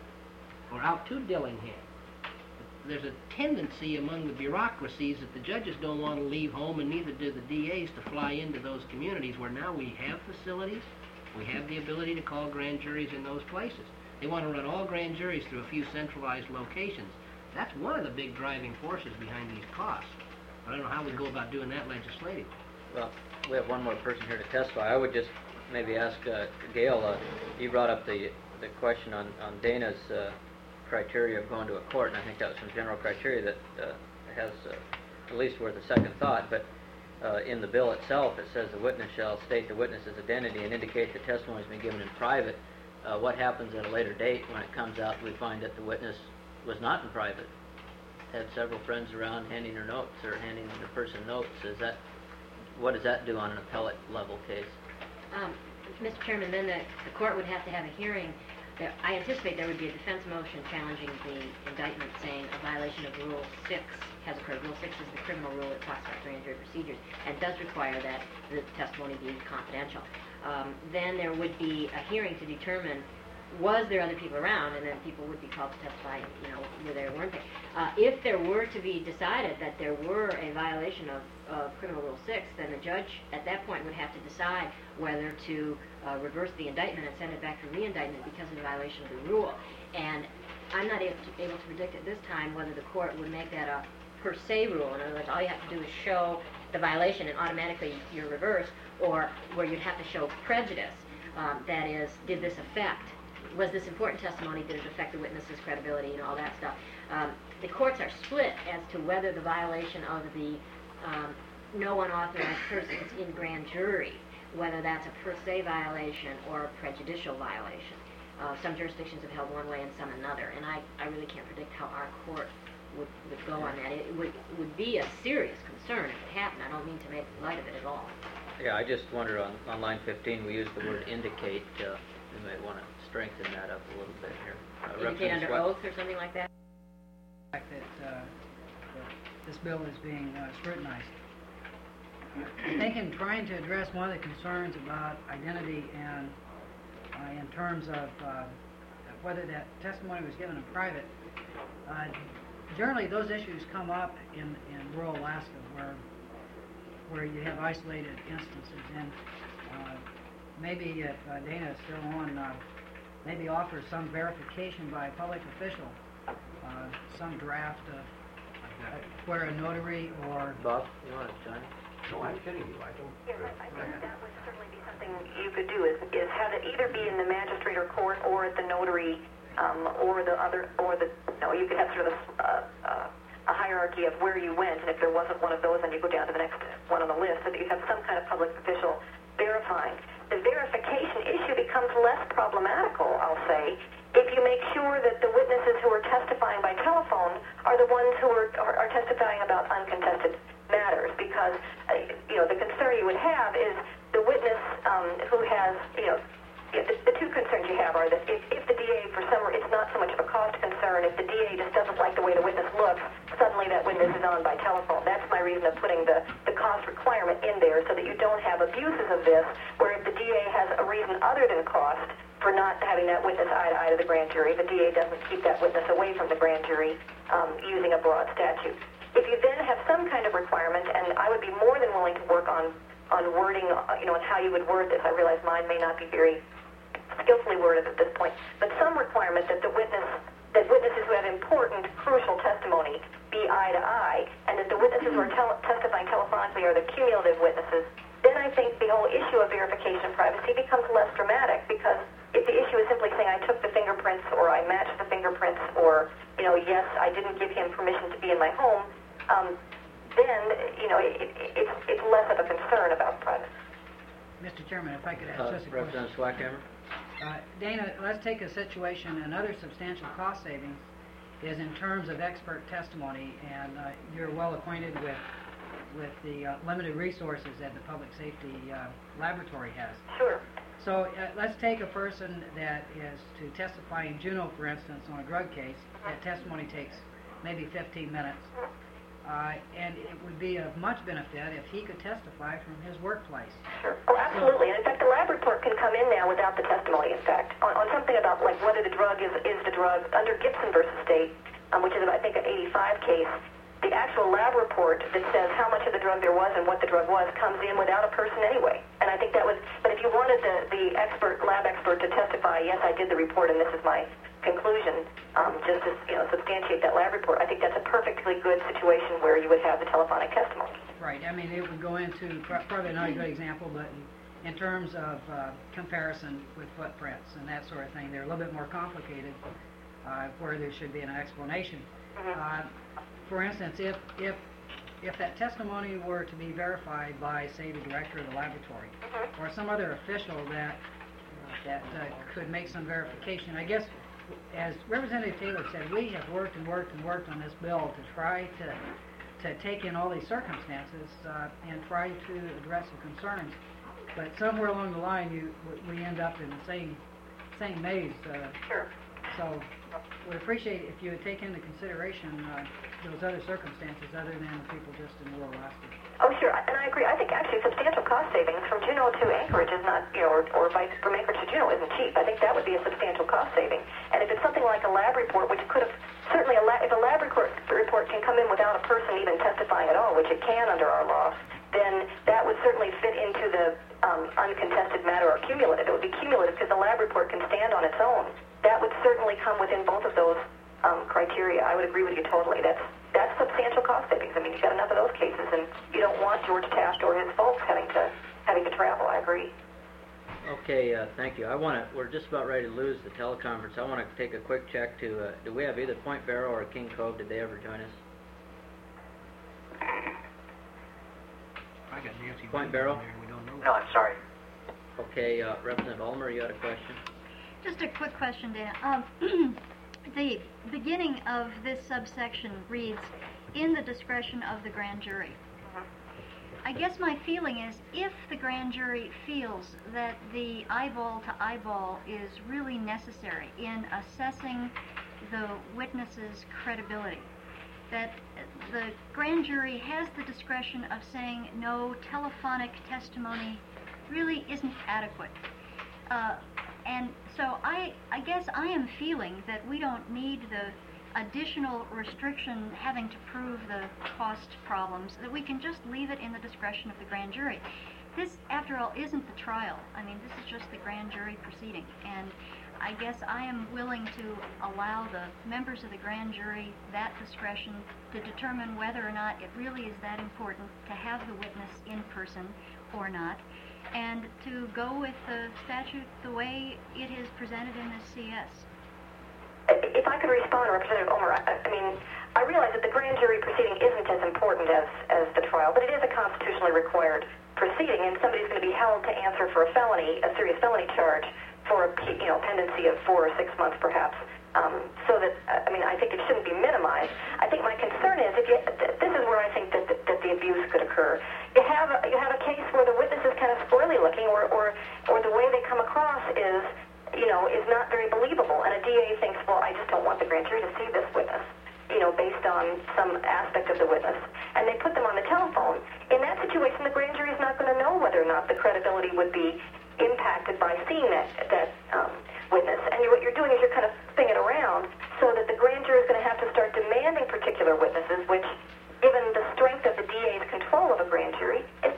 or out to Dillingham. There's a tendency among the bureaucracies that the judges don't want to leave home, and neither do the DAs, to fly into those communities where now we have facilities, we have the ability to call grand juries in those places. They want to run all grand juries through a few centralized locations. That's one of the big driving forces behind these costs. I don't know how we go about doing that legislatively. Well, we have one more person here to testify. I would just maybe ask Gail, you brought up the question on Dana's criteria of going to a court, and I think that was some general criteria that has at least worth a second thought. But in the bill itself, it says the witness shall state the witness's identity and indicate the testimony has been given in private. What happens at a later date when it comes out we find that the witness was not in private? Had several friends around handing her notes or handing the person notes. What does that do on an appellate level case? Mr. Chairman, then the court would have to have a hearing. I anticipate there would be a defense motion challenging the indictment, saying a violation of Rule 6 has occurred. Rule 6 is the criminal rule that talks about grand jury procedures and does require that the testimony be confidential. Then there would be a hearing to determine, was there other people around, and then people would be called to testify, you know, were there or weren't there. If there were to be decided that there were a violation of Criminal Rule 6, then the judge at that point would have to decide whether to reverse the indictment and send it back for re-indictment because of the violation of the rule. And I'm not able to predict at this time whether the court would make that a per se rule. In other words, all you have to do is show the violation and automatically you're reversed, or where you'd have to show prejudice. That is, did this affect? Was this important testimony? Did it affect the witness's credibility and all that stuff? The courts are split as to whether the violation of the no unauthorized persons in grand jury, whether that's a per se violation or a prejudicial violation. Some jurisdictions have held one way and some another, and I really can't predict how our court would go on that. It would be a serious concern if it happened. I don't mean to make light of it at all. Yeah, I just wonder on line 15 we use the word indicate. We may want to strengthen that up a little bit here. Indicate under oath or something like that? The fact that this bill is being scrutinized. I think in trying to address one of the concerns about identity and in terms of whether that testimony was given in private, generally those issues come up in rural Alaska where you have isolated instances, and maybe if Dana is still on, maybe offer some verification by a public official, some draft where a notary or... Bob, you want to join? No, I'm kidding you. I don't... Yes, I think that would certainly be something you could do, is have it either be in the magistrate or court or at the notary, you could have sort of a hierarchy of where you went, and if there wasn't one of those, then you go down to the next one on the list, so that you have some kind of public official verifying. The verification issue becomes less problematical, I'll say, if you make sure that the witnesses who are testifying by telephone are the ones who are testifying about uncontested matters, because the concern you would have is the witness who has, the two concerns you have are that if the DA, for some reason, it's not so much of a cost concern, if the DA just doesn't like the way the witness looks, suddenly that witness is on by telephone. That's my reason of putting the cost requirement in there, so that you don't have abuses of this, where if the DA has a reason other than cost for not having that witness eye-to-eye to the grand jury, the DA doesn't keep that witness away from the grand jury using a broad statute. If you then have some kind of requirement, and I would be more than willing to work on wording, on how you would word this. I realize mine may not be very skillfully worded at this point, but some requirement that witnesses who have important, crucial testimony be eye to eye, and that the witnesses who are testifying telephonically are the cumulative witnesses. Then I think the whole issue of verification privacy becomes less dramatic, because if the issue is simply saying I took the fingerprints or I matched the fingerprints or, yes, I didn't give him permission to be in my home, then, it's less of a concern about privacy. Mr. Chairman, if I could ask just a question. Representative Swackhammer? Dana, let's take a situation, another substantial cost savings is in terms of expert testimony, and you're well acquainted with the limited resources that the public safety laboratory has. Sure. So let's take a person that is to testify in Juneau, for instance, on a drug case. That testimony takes maybe 15 minutes. And it would be of much benefit if he could testify from his workplace. Sure. Oh, absolutely. And in fact, the lab report can come in now without the testimony, in fact, on something about like whether the drug is the drug under Gibson versus State, which is, I think, an 85 case. The actual lab report that says how much of the drug there was and what the drug was comes in without a person anyway. And I think that was, but if you wanted the lab expert to testify, yes, I did the report and this is my conclusion, just to substantiate that lab report, I think that's a perfectly good situation where you would have the telephonic testimony. Right. I mean, it would go into, probably not a good example, but in terms of comparison with footprints and that sort of thing, they're a little bit more complicated where there should be an explanation. Mm-hmm. For instance, if that testimony were to be verified by, say, the director of the laboratory or some other official that could make some verification, I guess, as Representative Taylor said, we have worked on this bill to try to take in all these circumstances and try to address the concerns. But somewhere along the line, we end up in the same maze. Sure. So we'd appreciate if you would take into consideration those other circumstances other than the people just in rural Alaska. Oh, sure, and I agree. I think actually substantial cost savings from Juneau to Anchorage is not, or from Anchorage to Juneau isn't cheap. I think that would be a substantial cost saving. And if it's something like a lab report, which could have, certainly if a lab report can come in without a person even testifying at all, which it can under our law, then that would certainly fit into the uncontested matter or cumulative. It would be cumulative because the lab report can stand on its own. That would certainly come within both of those criteria. I would agree with you totally. That's substantial cost savings. I mean, you've got enough of those cases, and you don't want George Taft or his folks having to travel. I agree. Okay, thank you. We're just about ready to lose the teleconference. I want to take a quick check to, do we have either Point Barrow or King Cove? Did they ever join us? I got Nancy Point Barrow? there, we don't know. No, I'm sorry. Okay, Representative Ulmer, you had a question? Just a quick question, Dana. The beginning of this subsection reads, in the discretion of the grand jury. I guess my feeling is if the grand jury feels that the eyeball to eyeball is really necessary in assessing the witness's credibility, that the grand jury has the discretion of saying no, telephonic testimony really isn't adequate. And so I guess I am feeling that we don't need the additional restriction having to prove the cost problems, that we can just leave it in the discretion of the grand jury. This, after all, isn't the trial. I mean, this is just the grand jury proceeding. And I guess I am willing to allow the members of the grand jury that discretion to determine whether or not it really is that important to have the witness in person or not, and to go with the statute the way it is presented in this CS. If I could respond, Representative Ulmer, I mean, I realize that the grand jury proceeding isn't as important as the trial, but it is a constitutionally required proceeding, and somebody's going to be held to answer for a felony, a serious felony charge, for a pendency of 4 or 6 months, perhaps. So that, I mean, I think it shouldn't be minimized. I think my concern is, this is where I think that the abuse could occur. You have a case where the witness is kind of squirrely looking, or the way they come across is not very believable, and a DA thinks, well, I just don't want the grand jury to see this witness, based on some aspect of the witness, and they put them on the telephone. In that situation, the grand jury is not going to know whether or not the credibility would be impacted by seeing that witness. And what you're doing is you're kind of flipping it around so that the grand jury is going to have to start demanding particular witnesses, which, given the strength of the DA's control of a grand jury, is probably going to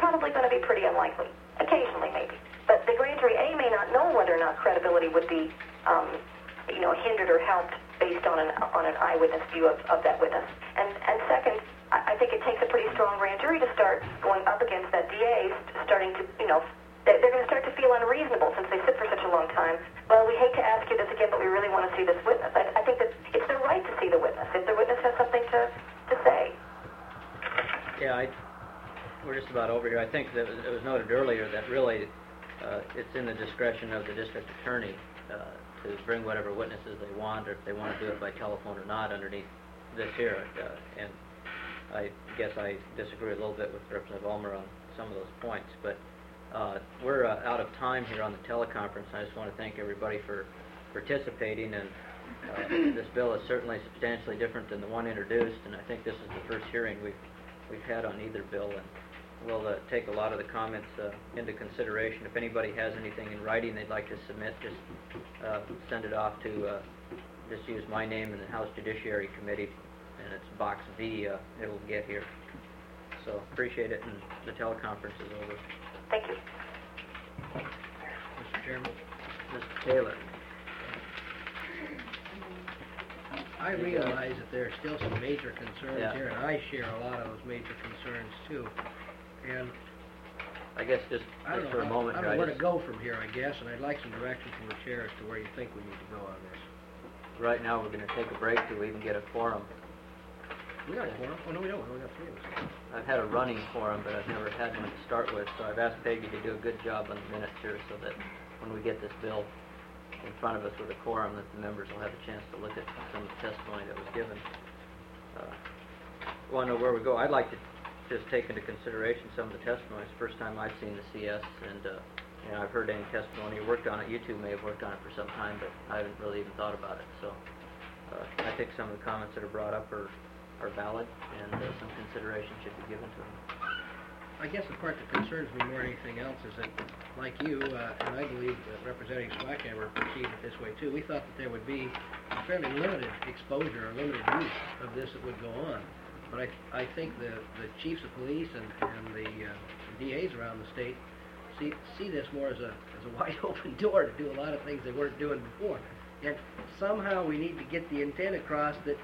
to be pretty unlikely. Occasionally, maybe. But the grand jury, A, may not know whether or not credibility would be, hindered or helped based on an eyewitness view of that witness. And second, I think it takes a pretty strong grand jury to start going up against that DA, starting to, they're going to start to feel unreasonable since they sit for such a long time. Well, we hate to ask you this again, but we really want to see this witness. I think that it's their right to see the witness if the witness has something to say. Yeah, we're just about over here. I think that it was noted earlier that really it's in the discretion of the district attorney to bring whatever witnesses they want, or if they want to do it by telephone or not underneath this here. And I guess I disagree a little bit with Representative Ulmer on some of those points, but we're out of time here on the teleconference. I just want to thank everybody for participating, and this bill is certainly substantially different than the one introduced, and I think this is the first hearing we've had on either bill, and we'll take a lot of the comments into consideration. If anybody has anything in writing they'd like to submit, just send it off to, just use my name in the House Judiciary Committee, and it's Box V, it'll get here. So appreciate it, and the teleconference is over. Thank you. Mr. Chairman. Mr. Taylor. I realize that there are still some major concerns here, and I share a lot of those major concerns too. And I guess just for a moment, I don't know where to go from here, I guess, and I'd like some direction from the chair as to where you think we need to go on this. Right now, we're going to take a break till we even get a quorum. We got a quorum? Oh, no, we don't. We only got 3 of us. I've had a running quorum, but I've never had one to start with, so I've asked Peggy to do a good job on the minutes here so that when we get this bill in front of us with a quorum, that the members will have a chance to look at some of the testimony that was given. Want to know where we go? I'd like to just take into consideration some of the testimony. It's the first time I've seen the CS, and I've heard any testimony. You worked on it. You two may have worked on it for some time, but I haven't really even thought about it. So I think some of the comments that are brought up are valid, and some consideration should be given to them. I guess the part that concerns me more than anything else is that, like you, and I believe that Representative Swackhammer perceived it this way too, we thought that there would be a fairly limited exposure or limited use of this that would go on. But I think the chiefs of police and the DAs around the state see this more as a wide open door to do a lot of things they weren't doing before. And somehow we need to get the intent across that,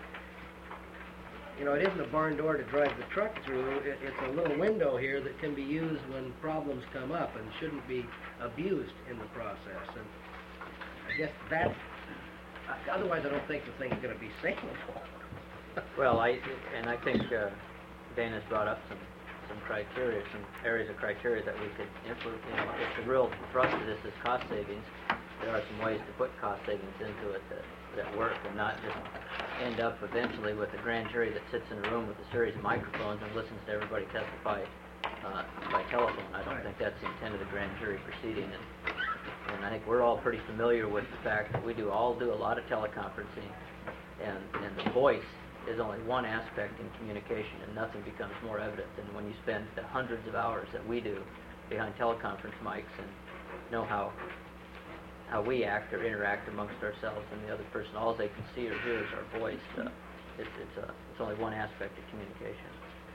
it isn't a barn door to drive the truck through. It's a little window here that can be used when problems come up and shouldn't be abused in the process. And I guess otherwise I don't think the thing's going to be saleable. Well, I think Dana's brought up some criteria, some areas of criteria that we could implement. If the real thrust of this is cost savings, there are some ways to put cost savings into it that work, and not just end up eventually with a grand jury that sits in a room with a series of microphones and listens to everybody testify by telephone. I don't think that's the intent of the grand jury proceeding, and I think we're all pretty familiar with the fact that we do a lot of teleconferencing, and the voice is only one aspect in communication, and nothing becomes more evident than when you spend the hundreds of hours that we do behind teleconference mics and know how we act or interact amongst ourselves and the other person. All they can see or hear is our voice. It's only one aspect of communication.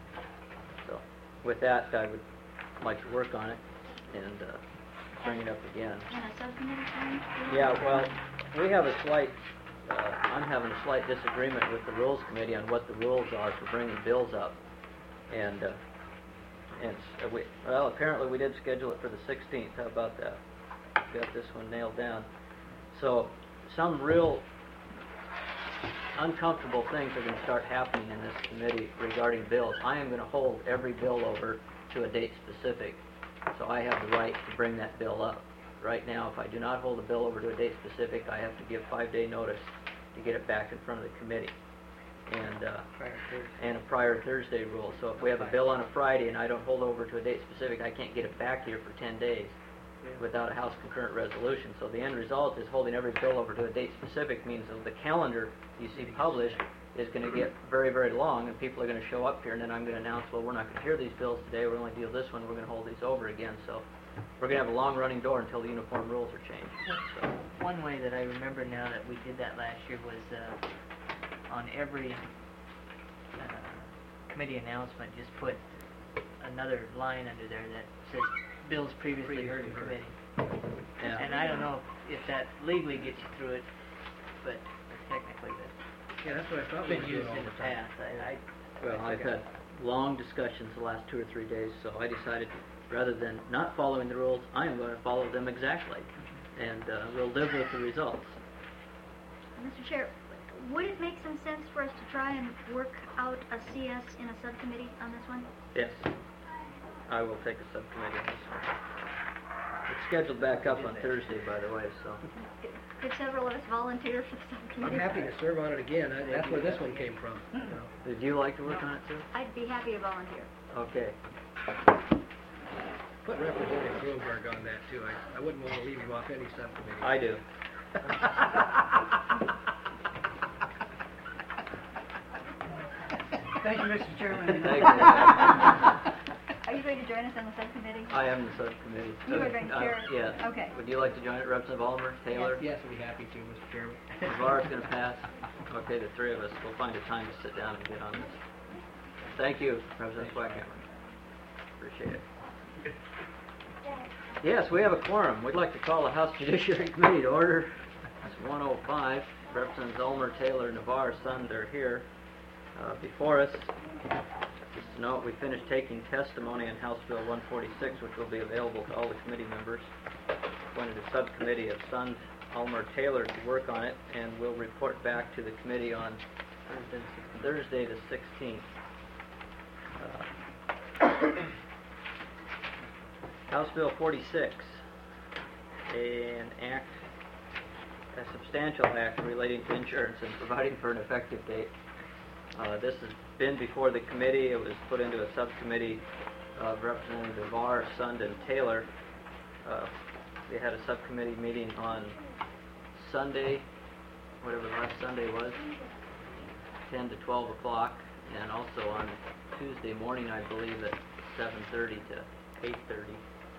So with that, I would like to work on it and bring it up again. And a subcommittee time? Yeah, well, we have a slight, I'm having a slight disagreement with the Rules Committee on what the rules are for bringing bills up. And apparently we did schedule it for the 16th. How about that? Got this one nailed down. So some real uncomfortable things are going to start happening in this committee regarding bills. I am going to hold every bill over to a date specific, so I have the right to bring that bill up. Right now, if I do not hold a bill over to a date specific, I have to give 5-day notice to get it back in front of the committee, and a prior Thursday rule. So if we have a bill on a Friday and I don't hold over to a date specific, I can't get it back here for 10 days without a House concurrent resolution. So the end result is holding every bill over to a date specific means that the calendar you see published is going to get very, very long, and people are going to show up here, and then I'm going to announce, well, we're not going to hear these bills today, we're only deal this one, we're going to hold these over again. So we're going to have a long running door until the uniform rules are changed. So. One way that I remember now that we did that last year was on every committee announcement, just put another line under there that says bills previously heard in committee. Yeah. And I don't know if that legally gets you through it, but technically that's Yeah, that's what I thought we been were doing used all in the the time. past. Well, I've had long discussions the last 2 or 3 days, so I decided rather than not following the rules, I am going to follow them exactly, and we'll live with the results. Mr. Chair, would it make some sense for us to try and work out a CS in a subcommittee on this one? Yes, I will take a subcommittee on this one. It's scheduled back up on Thursday, by the way, so. Could several of us volunteer for the subcommittee? I'm happy to serve on it again. That's where this one came from. You know. Would you like to work on it too? I'd be happy to volunteer. Okay. Put Representative Bloomberg on that too. I wouldn't want to leave him off any subcommittee. I do. Thank you, Mr. Chairman. Thank you. Are you going to join us on the subcommittee? I am the subcommittee. You are going to chair? Yes. Okay. Would you like to join it, Representative Oliver, Taylor? Yes, I'd be happy to, Mr. Chairman. Laura's going to pass. Okay, the three of us. We'll find a time to sit down and get on this. Thank you, Representative Swackhammer. Appreciate it. Yes, we have a quorum. We'd like to call the House Judiciary Committee to order. It's 1:05. Representatives Ulmer, Taylor, Navarre, Sund are here before us. Just to note, we finished taking testimony on House Bill 146, which will be available to all the committee members. Appointed a subcommittee of Sund, Ulmer, Taylor to work on it, and we'll report back to the committee on Thursday the 16th. House Bill 46, a substantial act relating to insurance and providing for an effective date. This has been before the committee. It was put into a subcommittee of Representative Navarre, Sund, and Taylor. We had a subcommittee meeting on Sunday, whatever last Sunday was, 10 to 12 o'clock, and also on Tuesday morning, I believe, at 7:30 to 8:30.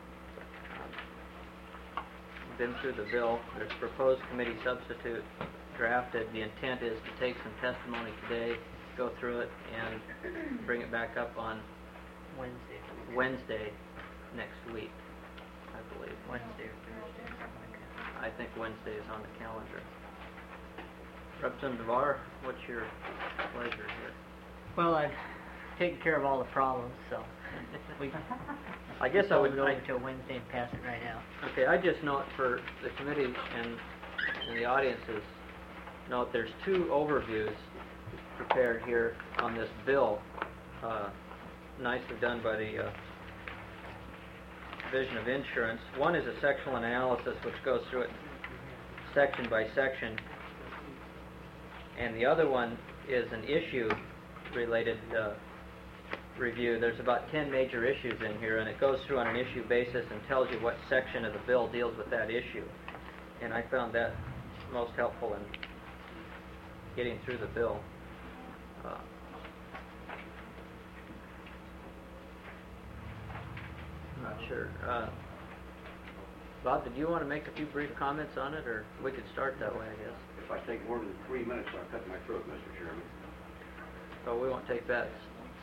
Been through the bill. There's proposed committee substitute drafted. The intent is to take some testimony today, go through it, and bring it back up on Wednesday next week, I believe. Wednesday or Thursday or something like that. I think Wednesday is on the calendar. Representative Navarre, what's your pleasure here? Well, I've taken care of all the problems, so I guess I would go until Wednesday and pass it right out. Okay, I just note for the committee and the audiences, note there's two overviews prepared here on this bill, nicely done by the Division of Insurance. One is a sectional analysis which goes through it section by section, and the other one is an issue-related review. There's about 10 major issues in here, and it goes through on an issue basis and tells you what section of the bill deals with that issue. And I found that most helpful in getting through the bill. I'm not sure. Bob, did you want to make a few brief comments on it, or we could start that way, I guess? If I take more than 3 minutes, I'll cut my throat, Mr. Chairman. Oh, we won't take that.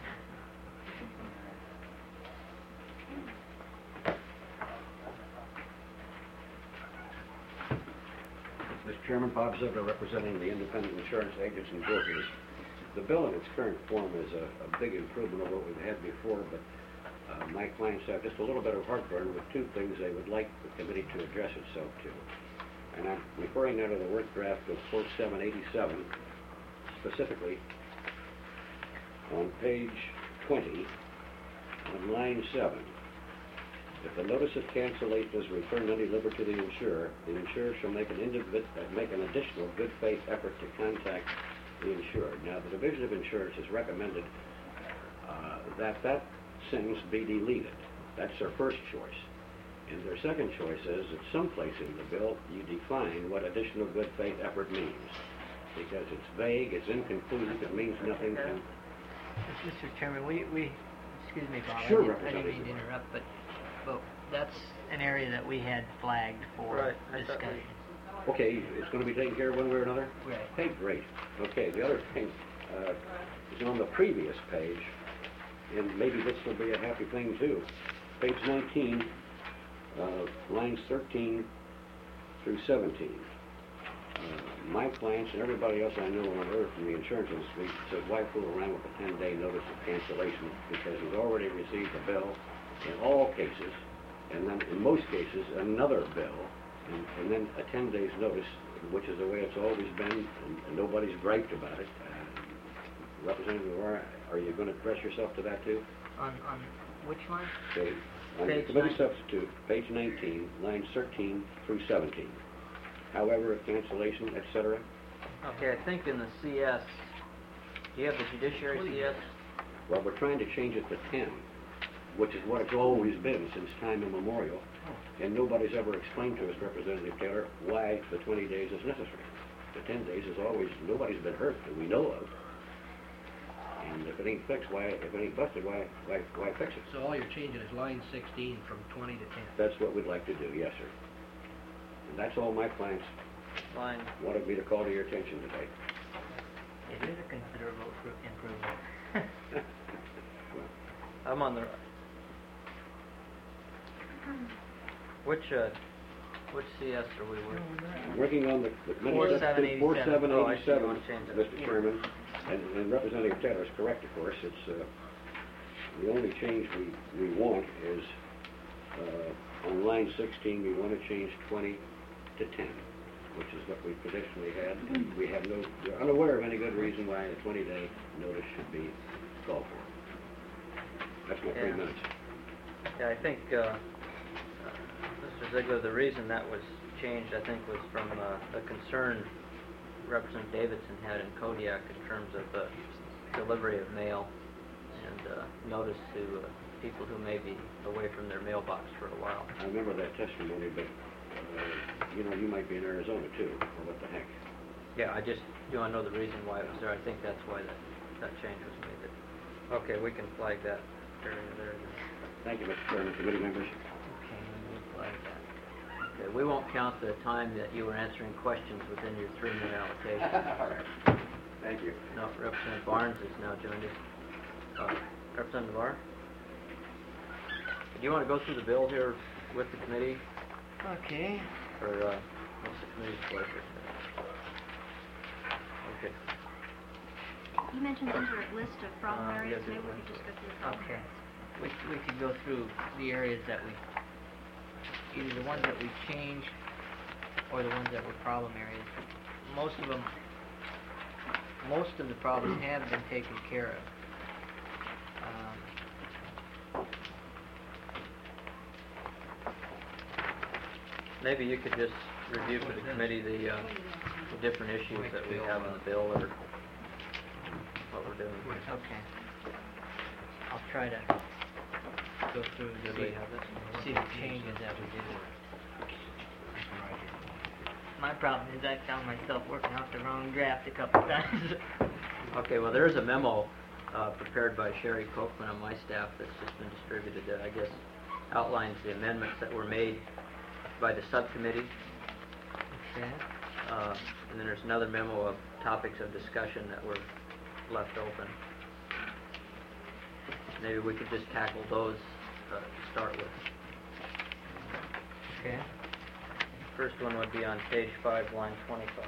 Mr. Chairman, Bob Zibler, representing the independent insurance agents and brokers. The bill in its current form is a big improvement over what we've had before, but my clients have just a little bit of heartburn with two things they would like the committee to address itself to. And I'm referring now to the work draft of 4787, specifically on page 20, on line 7. If the notice of cancellation is returned undelivered to the insurer shall make an additional good faith effort to contact the insured. Now, the Division of Insurance has recommended that sentence be deleted. That's their first choice. And their second choice is that someplace in the bill you define what additional good faith effort means. Because it's vague, it's inconclusive, it means nothing. And Mr. Chairman, we excuse me, Bob, Sure, I didn't mean to interrupt, but that's an area that we had flagged for discussion. okay, it's going to be taken care of one way or another? Right. Okay, great. Okay, the other thing is on the previous page, and maybe this will be a happy thing too. Page 19, lines 13 through 17. My clients and everybody else I know on earth in the insurance industry said, why fool around with a 10-day notice of cancellation? Because he's already received a bill in all cases, and then in most cases another bill, and then a 10 days notice, which is the way it's always been, and nobody's griped about it. Representative Navarre, are you going to press yourself to that too? On which one? Okay. On the committee substitute, page 19, lines 13 through 17. However, a cancellation, etc. Okay, I think in the CS, do you have the judiciary CS? Well, we're trying to change it to 10, which is what it's always been since time immemorial. And nobody's ever explained to us, Representative Taylor, why the 20 days is necessary. The 10 days is always, nobody's been hurt that we know of. And if it ain't fixed, why, if it ain't busted, why fix it? So all you're changing is line 16 from 20 to 10. That's what we'd like to do, yes, sir. And that's all my clients wanted me to call to your attention today. It is a considerable improvement. I'm on the... Which CS are we working? Working on the committee 4787. 4787, Mr. Chairman, and Representative Taylor is correct, of course. It's the only change we want is on line 16 we want to change 20 to 10, which is what we traditionally had. And we're unaware of any good reason why a 20-day notice should be called for. That's my 3 minutes. Yeah, I think Mr. Ziegler, the reason that was changed, I think, was from a concern Representative Davidson had in Kodiak in terms of delivery of mail and notice to people who may be away from their mailbox for a while. I remember that testimony, but you might be in Arizona too, or what the heck. Yeah, I just do want to know the reason why it was there. I think that's why that change was made. Okay, we can flag that area there. Thank you, Mr. Chairman, committee members. Okay, we'll flag that. Okay, we won't count the time that you were answering questions within your 3-minute allocation. All right. Thank you. No, Representative Barnes has now joined us. Representative Barr? Do you want to go through the bill here with the committee? Okay. Or what's the committee's pleasure? Okay. You mentioned these were a list of problem areas. Maybe we could just go through the problem Okay. areas. We could go through the areas that we, either the ones that we changed or the ones that were problem areas. Most of the problems have been taken care of. Maybe you could just review for the committee the different issues that we have in the bill, or what we're doing. Okay. I'll try to go through and see the changes that we did. My problem is I found myself working off the wrong draft a couple times. Okay, well, there's a memo prepared by Sherry Copeland on my staff that's just been distributed that I guess outlines the amendments that were made by the subcommittee. Okay. And then there's another memo of topics of discussion that were left open. Maybe we could just tackle those to start with. Okay. First one would be on page 5, line 25.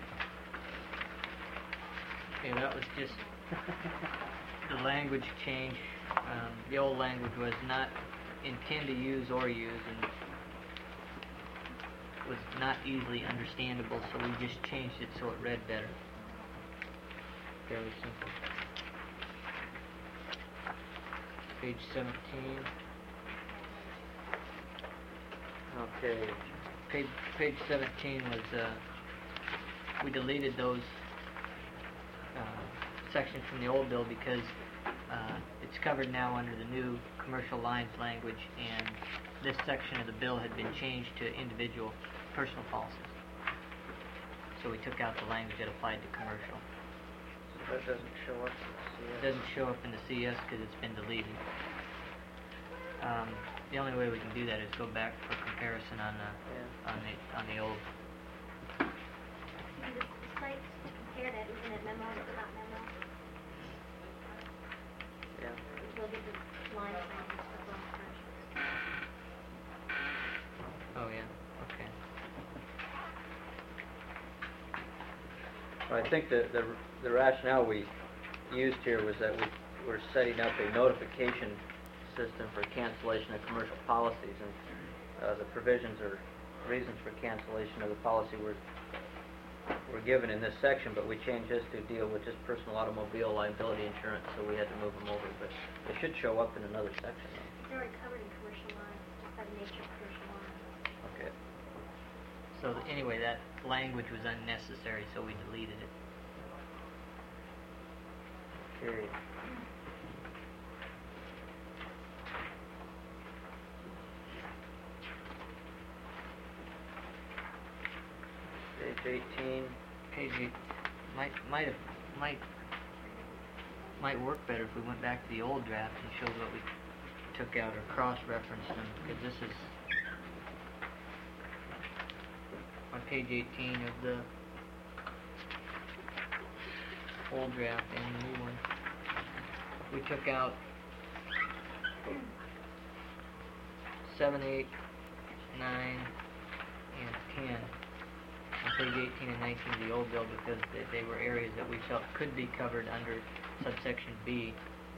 Yeah, that was just the language change. The old language was not intend to use or use, and was not easily understandable, so we just changed it so it read better. Fairly simple. Page 17. Okay. Page 17 was, we deleted those sections from the old bill because it's covered now under the new commercial lines language, and this section of the bill had been changed to individual personal policies. So we took out the language that applied to commercial. So that doesn't show up in the CS? It doesn't show up in the CS because it's been deleted. The only way we can do that is go back for comparison on the old. The sites to compare that, isn't it memo, it's not memo? Yeah. We'll get the line language as well corrections. Oh, yeah, okay. Well, I think the rationale we used here was that we're setting up a notification system for cancellation of commercial policies, and the provisions or reasons for cancellation of the policy were given in this section, but we changed this to deal with just personal automobile liability insurance, so we had to move them over, but they should show up in another section. It's already covered in commercial lines, just by the nature of commercial lines. Okay. So anyway, that language was unnecessary, so we deleted it. Okay. Page 18. Page 8 might work better if we went back to the old draft and showed what we took out or cross-referenced them, because this is on page 18 of the old draft and the new one. We took out 7, 8, 9, and 10 on page 18 and 19 of the old bill, because they were areas that we felt could be covered under subsection B.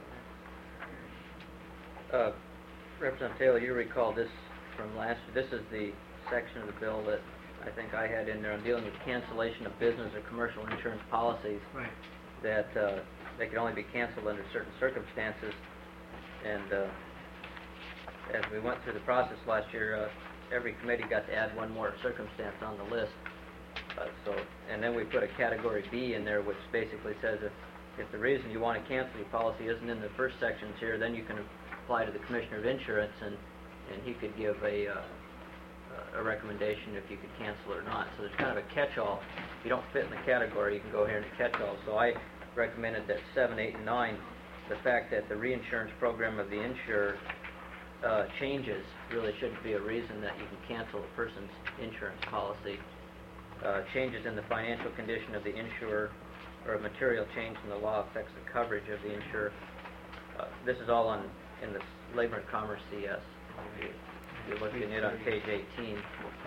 Representative Taylor, you recall this from last year. This is the section of the bill that I think I had in there. I'm dealing with cancellation of business or commercial insurance policies. Right. That they could only be canceled under certain circumstances. And as we went through the process last year, every committee got to add one more circumstance on the list. And then we put a category B in there, which basically says if the reason you want to cancel your policy isn't in the first sections here, then you can apply to the Commissioner of Insurance, and he could give a recommendation if you could cancel it or not. So there's kind of a catch-all. If you don't fit in the category, you can go here in the catch-all. So I recommended that 7, 8, and 9, the fact that the reinsurance program of the insurer changes really shouldn't be a reason that you can cancel a person's insurance policy. Changes in the financial condition of the insurer or a material change in the law affects the coverage of the insurer. This is all in the Labor and Commerce CS. If you're looking at it on page 18.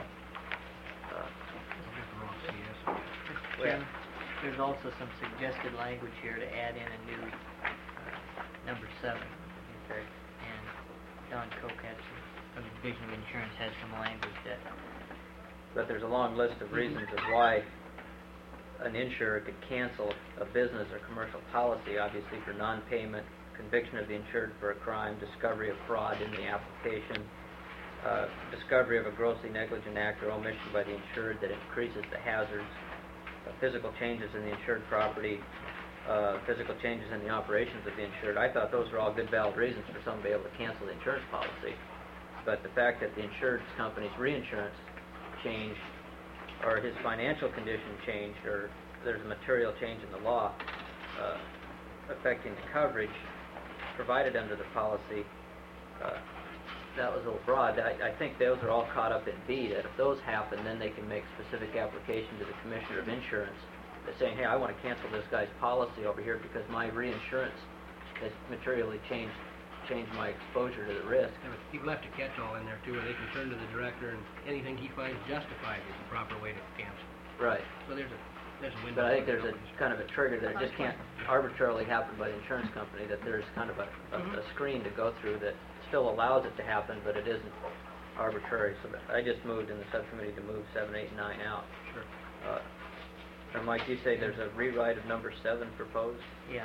Jim, there's also some suggested language here to add in a new number 7. Okay. And Don Koch from the Division of Insurance has some language that... But there's a long list of reasons of why an insurer could cancel a business or commercial policy, obviously for non-payment, conviction of the insured for a crime, discovery of fraud in the application, discovery of a grossly negligent act or omission by the insured that increases the hazards, physical changes in the insured property, physical changes in the operations of the insured. I thought those were all good, valid reasons for someone to be able to cancel the insurance policy. But the fact that the insurance company's reinsurance changed, or his financial condition changed, or there's a material change in the law affecting the coverage provided under the policy, that was a little broad. I think those are all caught up in B, that if those happen, then they can make specific application to the Commissioner of Insurance saying, hey, I want to cancel this guy's policy over here because my reinsurance has materially changed my exposure to the risk. Yeah, but he left a catch-all in there too, where they can turn to the director and anything he finds justified is the proper way to cancel. Right. So there's a window. But I think there's a kind of a trigger that it just can't arbitrarily happen by the insurance company, that there's kind of a screen to go through that still allows it to happen, but it isn't arbitrary. So I just moved in the subcommittee to move 7, 8, and 9 out. Sure. And Mike, you say there's a rewrite of number 7 proposed? Yeah.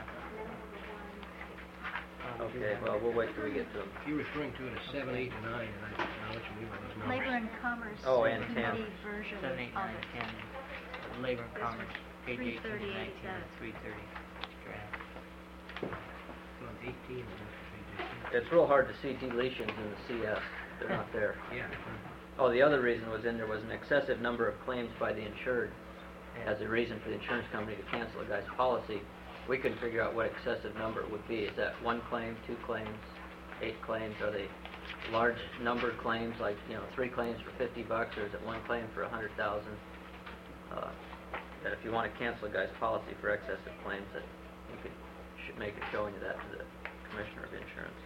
Okay, well, we'll wait till we get to them. You're referring to it as 7, 8, and 9, and I don't know what you mean by those numbers. Labor and Commerce. Oh, and 10. Committee version 7, 8, 9, of it. and 10. Labor and Commerce, page 18 and 19, 338, and 330 draft. On 18, it is page 18. It's real hard to see deletions in the CS. They're not there. Yeah. Oh, the other reason was in there was an excessive number of claims by the insured as a reason for the insurance company to cancel a guy's policy. We couldn't figure out what excessive number it would be. Is that 1 claim, 2 claims, 8 claims? Are they large number of claims, like 3 claims for $50, or is it 1 claim for $100,000? That if you want to cancel a guy's policy for excessive claims, that you could make a showing of that to the Commissioner of Insurance.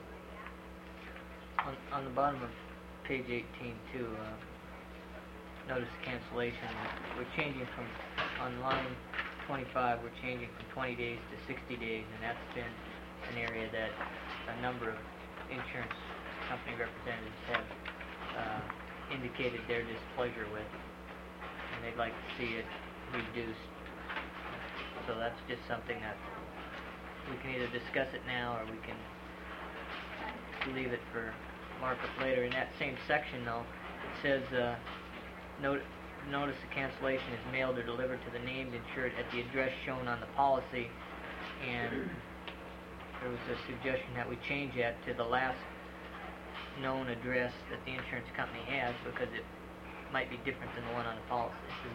On the bottom of page 18 too, notice of cancellation, we're changing from, on line 25, we're changing from 20 days to 60 days, and that's been an area that a number of insurance company representatives have indicated their displeasure with, and they'd like to see it reduced. So that's just something that we can either discuss it now, or we can leave it for markup later. In that same section, though, it says notice of cancellation is mailed or delivered to the named insured at the address shown on the policy, and there was a suggestion that we change that to the last known address that the insurance company has, because it might be different than the one on the policy.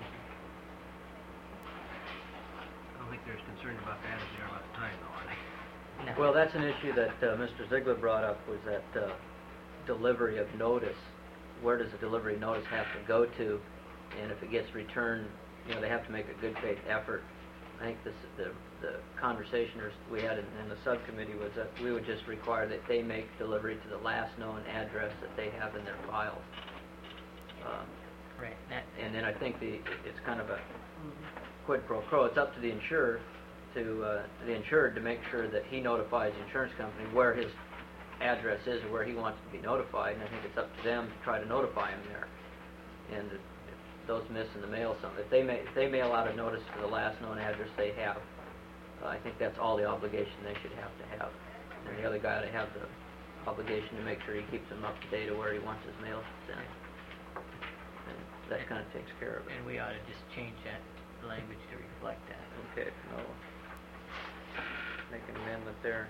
I don't think they're as concerned about that as they are about the time, though, are they? No. Well, that's an issue that Mr. Ziegler brought up, was that delivery of notice. Where does the delivery notice have to go to? And if it gets returned, you know, they have to make a good faith effort. I think the conversation we had in the subcommittee was that we would just require that they make delivery to the last known address that they have in their files. Right. And then I think it's kind of a quid pro quo. It's up to the insurer the insured to make sure that he notifies the insurance company where his address is or where he wants to be notified, and I think it's up to them to try to notify him there. And if those miss in the mail, if they mail out a notice to the last known address they have, I think that's all the obligation they should have to have. And the other guy ought to have the obligation to make sure he keeps them up to date of where he wants his mail sent. And that kind of takes care of it. And we ought to just change that language to reflect that. Okay, I'll make an amendment there.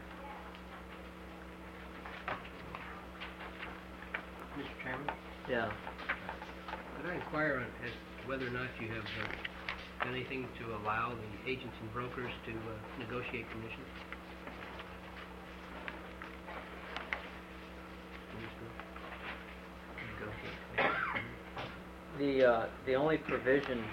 Mr. Chairman? Yeah. Could I inquire as to whether or not you have done anything to allow the agents and brokers to negotiate commissions? The only provision,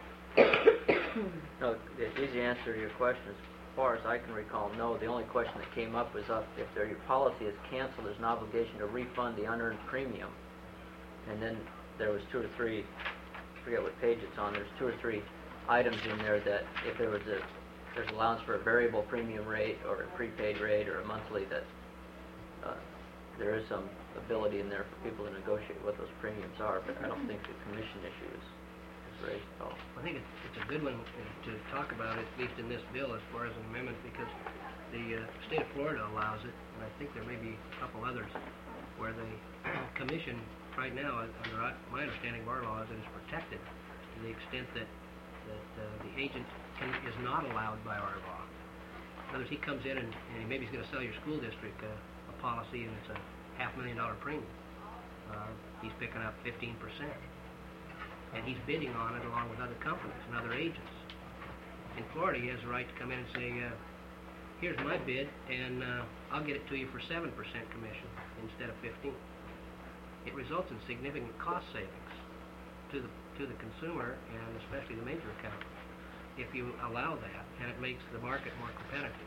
no, the easy answer to your question is, as far as I can recall, no. The only question that came up was if your policy is canceled, there's an obligation to refund the unearned premium. And then there was 2 or 3, I forget what page it's on, there's 2 or 3 items in there that if there's allowance for a variable premium rate or a prepaid rate or a monthly, that there is some ability in there for people to negotiate what those premiums are, but I don't think the commission issue is raised at all. I think it's a good one to talk about, at least in this bill, as far as an amendment, because the state of Florida allows it, and I think there may be a couple others where the commission, right now, under my understanding of our laws, it is protected to the extent that the agent is not allowed by our law. In other words, he comes in and maybe he's going to sell your school district a policy, and it's a $500,000 premium. He's picking up 15%. And he's bidding on it along with other companies and other agents. In Florida, he has the right to come in and say, here's my bid, and I'll get it to you for 7% commission instead of 15%. It results in significant cost savings to the consumer, and especially the major account, if you allow that, and it makes the market more competitive.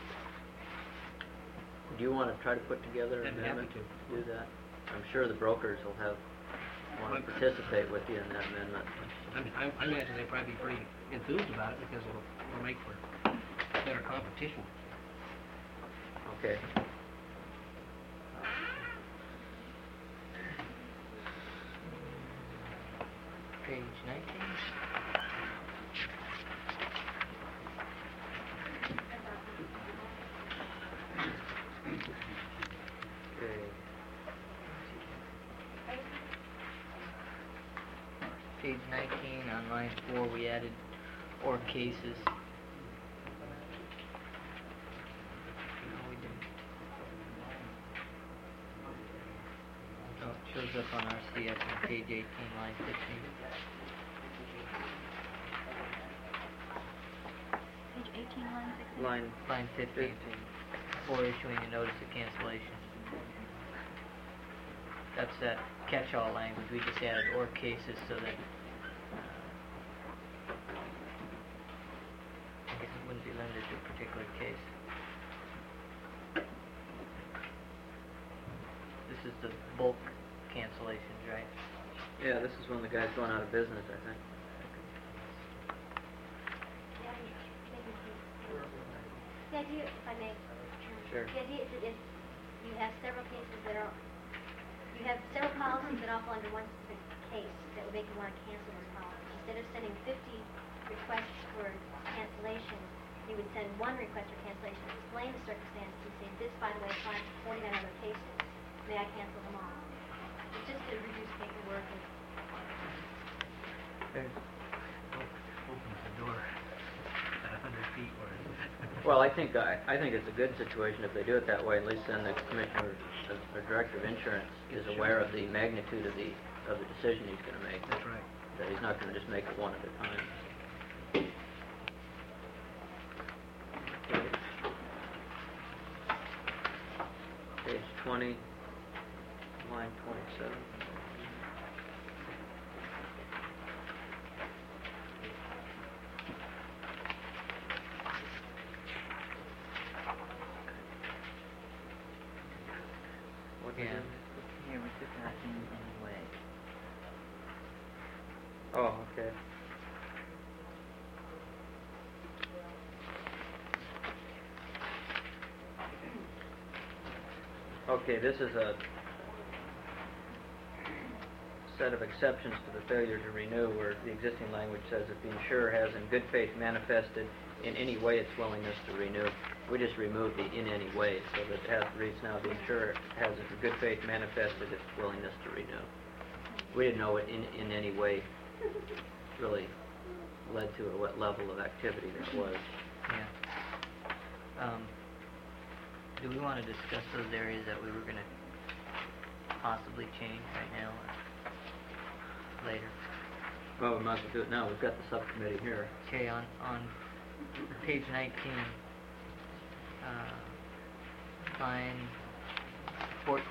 Do you want to try to put together an amendment to do that? I'm sure the brokers will want to participate with you in that amendment. I imagine they'd probably be pretty enthused about it because it'll make for better competition. Okay. Page 19. Page 19, on line 4, we added or cases. No, we didn't. Oh, it shows up on RCS on page 18, line 15. Page 18, line 16? Line 15. For issuing a notice of cancellation. That's that catch-all language. We just added or cases so that I guess it wouldn't be limited to a particular case. is the bulk cancellations, right? Yeah, this is when the guy's going out of business, I think. The idea, if I may, Sure. the idea is that if you have several cases that are, you have several policies that all fall under one specific case that would make you want to cancel those policies. Instead of sending 50 requests for cancellation, you would send one request for cancellation, explain the circumstances, and say, this, by the way, applies to 49 other cases. May I cancel them all? It's just to reduce paperwork and Opens the door at 100 feet where Well, I think it's a good situation if they do it that way. At least then the commissioner or director of insurance is aware of the magnitude of the decision he's going to make. That's right. That he's not going to just make it one at a time. Page 20, line 27. What Yeah. again? Here, we took that in anyway. Oh, okay. Okay, this is a set of exceptions to the failure to renew, where the existing language says if the insurer has in good faith manifested in any way its willingness to renew. We just removed the in any way, so that it reads now the insurer has in good faith manifested its willingness to renew. We didn't know what in any way really led to, or what level of activity that was. Yeah. Do we want to discuss those areas that we were going to possibly change right now or later? Well, we might as well do it now. We've got the subcommittee here. Okay, on page 19, line 14.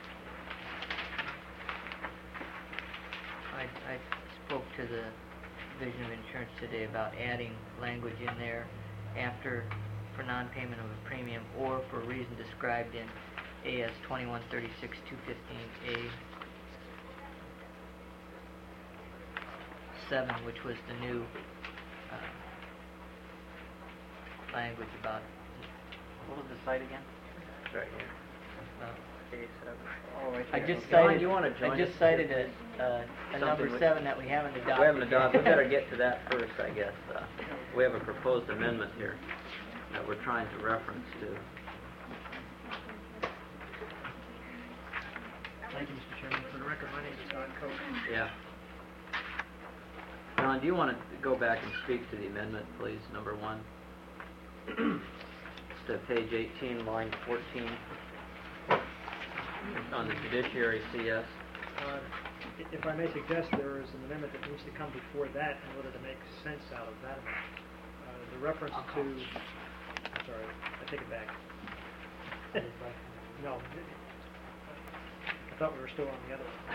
I spoke to the Division of Insurance today about adding language in there after for non-payment of a premium or for a reason described in AS 2136-215A 7, which was the new language about. What was the site again? It's right here. Oh, right I here. just Okay. cited. do you want to join I just us? cited a Something number which- 7 that we haven't adopted. We haven't adopted. We yet. better get to that first, I guess. We have a proposed amendment here that we're trying to reference to. Thank you, Mr. Chairman. For the record, my name is Don Coke. Yeah. John, do you want to go back and speak to the amendment, please, number 1? It's to page 18, line 14, on the judiciary CS. If I may suggest, there is an amendment that needs to come before that in order to make sense out of that amendment. The reference to, I'm sorry, I take it back. No, I thought we were still on the other one.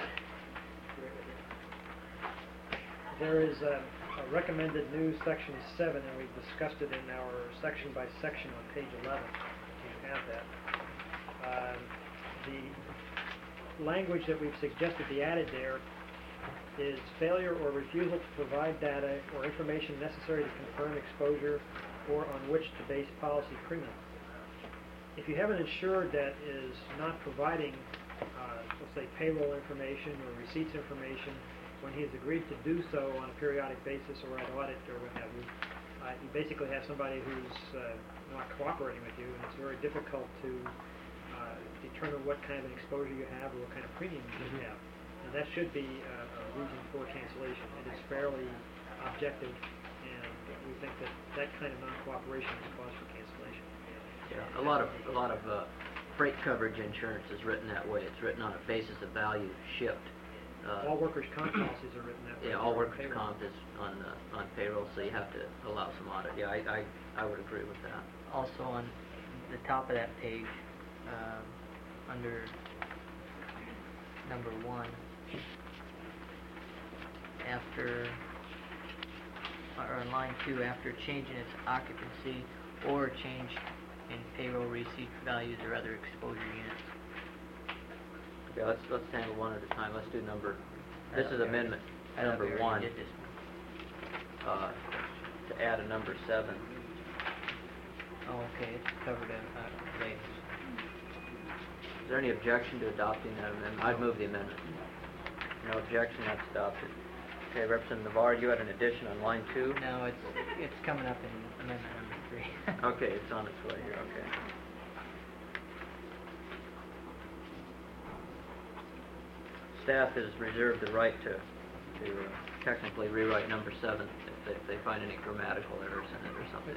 There is a recommended new section 7, and we've discussed it in our section by section on page 11. You have that. The language that we've suggested be added there is failure or refusal to provide data or information necessary to confirm exposure or on which to base policy premium. If you have an insured that is not providing, let's say, payroll information or receipts information when he has agreed to do so on a periodic basis or at audit or what have you, you basically have somebody who's not cooperating with you, and it's very difficult to determine what kind of an exposure you have or what kind of premium you have. And that should be a reason for cancellation. It is fairly objective, and we think that that kind of non-cooperation is cause for cancellation. Yeah, a lot of freight coverage insurance is written that way. It's written on a basis of value shipped. All workers' comp policies are written that way. Yeah, all workers' comp is on payroll, so you have to allow some audit. Yeah, I would agree with that. Also on the top of that page, under number 1, after, or on line 2, after change in its occupancy or change in payroll receipt values or other exposure units. Yeah, let's handle one at a time. Let's do number, I this thought is we already amendment I thought number we already 1, did this one. to add a number 7. Oh, okay, it's covered later. Is there any objection to adopting that amendment? I'd move the amendment. No objection, that's adopted. Okay, Representative Navarre, you had an addition on line 2? No, it's coming up in amendment number 3. Okay, it's on its way here, okay. Staff has reserved the right to technically rewrite number 7 if they find any grammatical errors in it or something,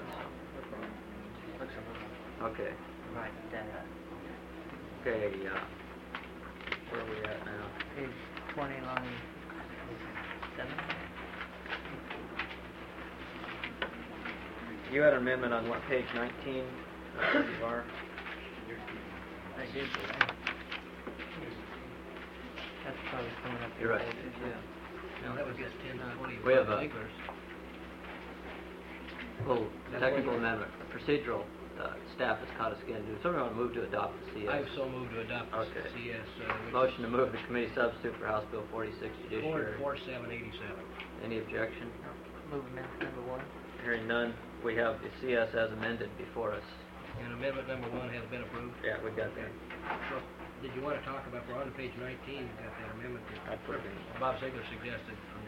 so. Okay. Right, Okay, where are we at now? Page 20, line 7. You had an amendment on what, page 19? Navarre? I did, that's probably coming up. You're right. No, that was just 10 to 20. We have a Ziegler's. little technical amendment, procedural. Staff has caught us again. Do somebody want to move to adopt the CS? I so moved to adopt the Okay. CS. Motion to move the committee substitute for House Bill 46 Judiciary. 4787. Any objection? Move amendment number 1. Hearing none, we have the CS as amended before us. And amendment number 1 has been approved. Yeah, we got that. So, did you want to talk about, we're on page 19, we've got that amendment I that put it in. Bob Ziegler suggested from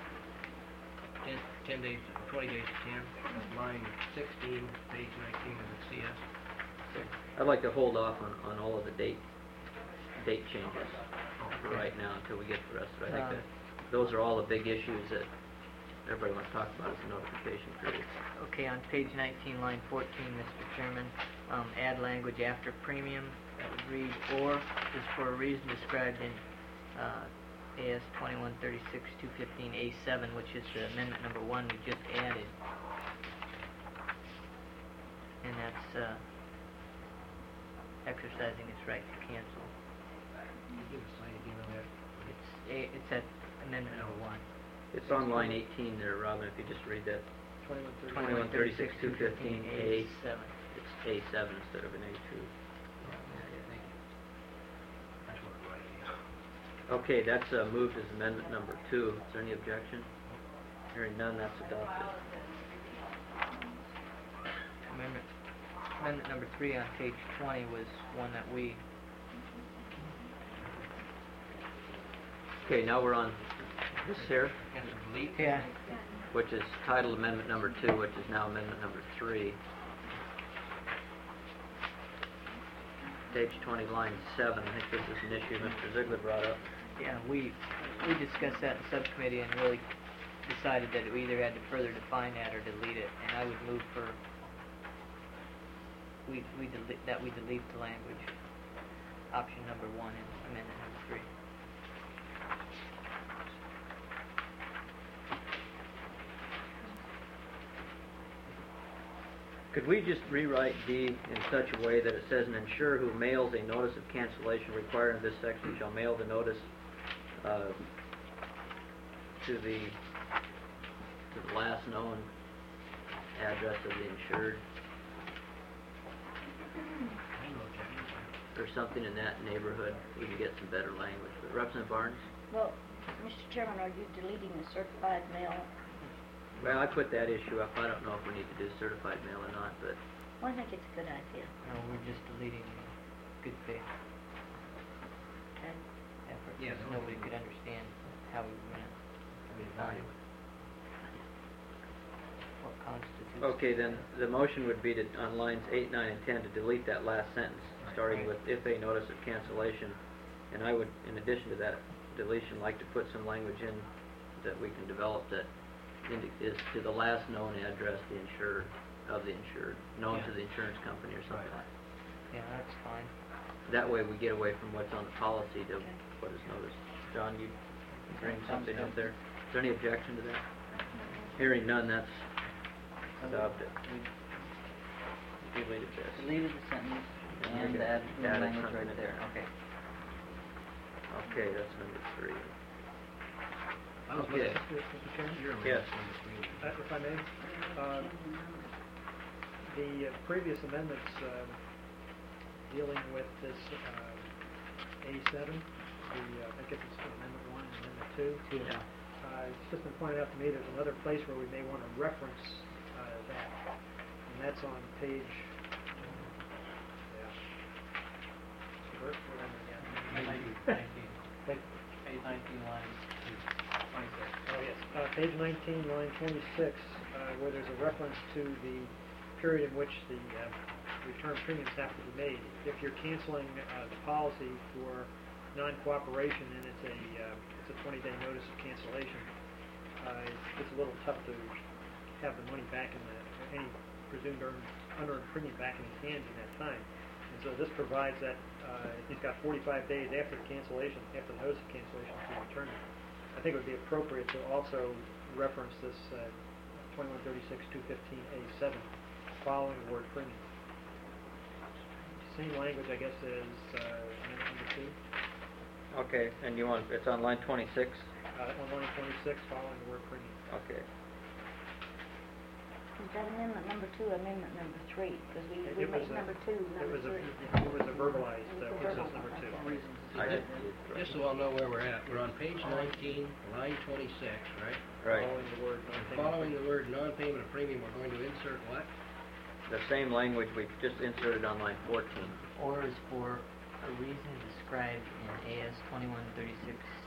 10 days, 20 days to 10. Line 16, page 19 of the CS. I'd like to hold off on all of the date changes for right now until we get the rest of it. I think that those are all the big issues that everybody wants to talk about is the notification period. Okay, on page 19, line 14, Mr. Chairman, add language after premium. That would read, or is for a reason described in AS 2136-215A7, which is the amendment number 1 we just added. And that's exercising its right to cancel. Give us a sign again on that. It's at amendment number 1. It's on line 18 there, Robin, if you just read that. 2136-215A7. It's A7 instead of an A2. That's what we're writing. Okay, that's moved as amendment number 2. Is there any objection? Hearing none, that's adopted. Amendment number 3 on page 20 was one that we... Okay, now we're on this here, Yeah. which is titled amendment number 2, which is now amendment number 3. Page 20, line 7. I think this is an issue Mr. Ziegler brought up. Yeah, we discussed that in subcommittee and really decided that we either had to further define that or delete it. And I would move for we delete the language, option number 1 in amendment number 3. Could we just rewrite D in such a way that it says an insurer who mails a notice of cancellation required in this section shall mail the notice to the last known address of the insured, or something in that neighborhood? We could get some better language. But Representative Barnes? Well, Mr. Chairman, are you deleting the certified mail? Well, I put that issue up. I don't know if we need to do certified mail or not, but Well, I think it's a good idea. No, we're just deleting good faith Okay. effort. Yeah, because nobody could understand how we were going to define what constitutes... okay, then the motion would be to, on lines 8, 9, and 10, to delete that last sentence, starting with if a notice of cancellation. And I would, in addition to that deletion, like to put some language in that we can develop that is to the last known address the insured, of the insured, known to the insurance company or something like that. Yeah, that's fine. That way we get away from what's on the policy to what is noticed. John, you bring something up there? Is there any objection to that? Hearing none, that's adopted. Deleted this. Deleted the sentence and Okay. added the Added language something right in there. Okay. Okay, that's number 3. Okay. Okay. Mr. Chairman? Yes. If I may, the previous amendments dealing with this A7 I guess it's Amendment 1 and Amendment 2. Yeah. It's just been pointed out to me there's another place where we may want to reference that, and that's on page. Bert, what am I again? Page 19, line 26. Oh, yes. Page 19, line 26, where there's a reference to the period in which the return premiums have to be made. If you're canceling the policy for non-cooperation and it's a 20-day notice of cancellation, it's a little tough to have the money back in any presumed unearned premium back in his hands in that time. And so this provides that he's got 45 days after the cancellation, after the notice of cancellation, to return it. I think it would be appropriate to also reference this 2136-215A7 following the word premium. Same language, I guess, as Amendment number 2. Okay, and you want, it's on line 26? On line 26, following the word premium. Okay. Is that amendment number 2 or amendment number 3? Because we It was made a- number 2, number 3. It was a verbalized process number 2. Just so I'll know where we're at, we're on page 19, line 26, right? Right. Following the word non-payment. Following the word non-payment of premium, we're going to insert what? The same language we just inserted on line 14. Orders for a reason described in AS 2136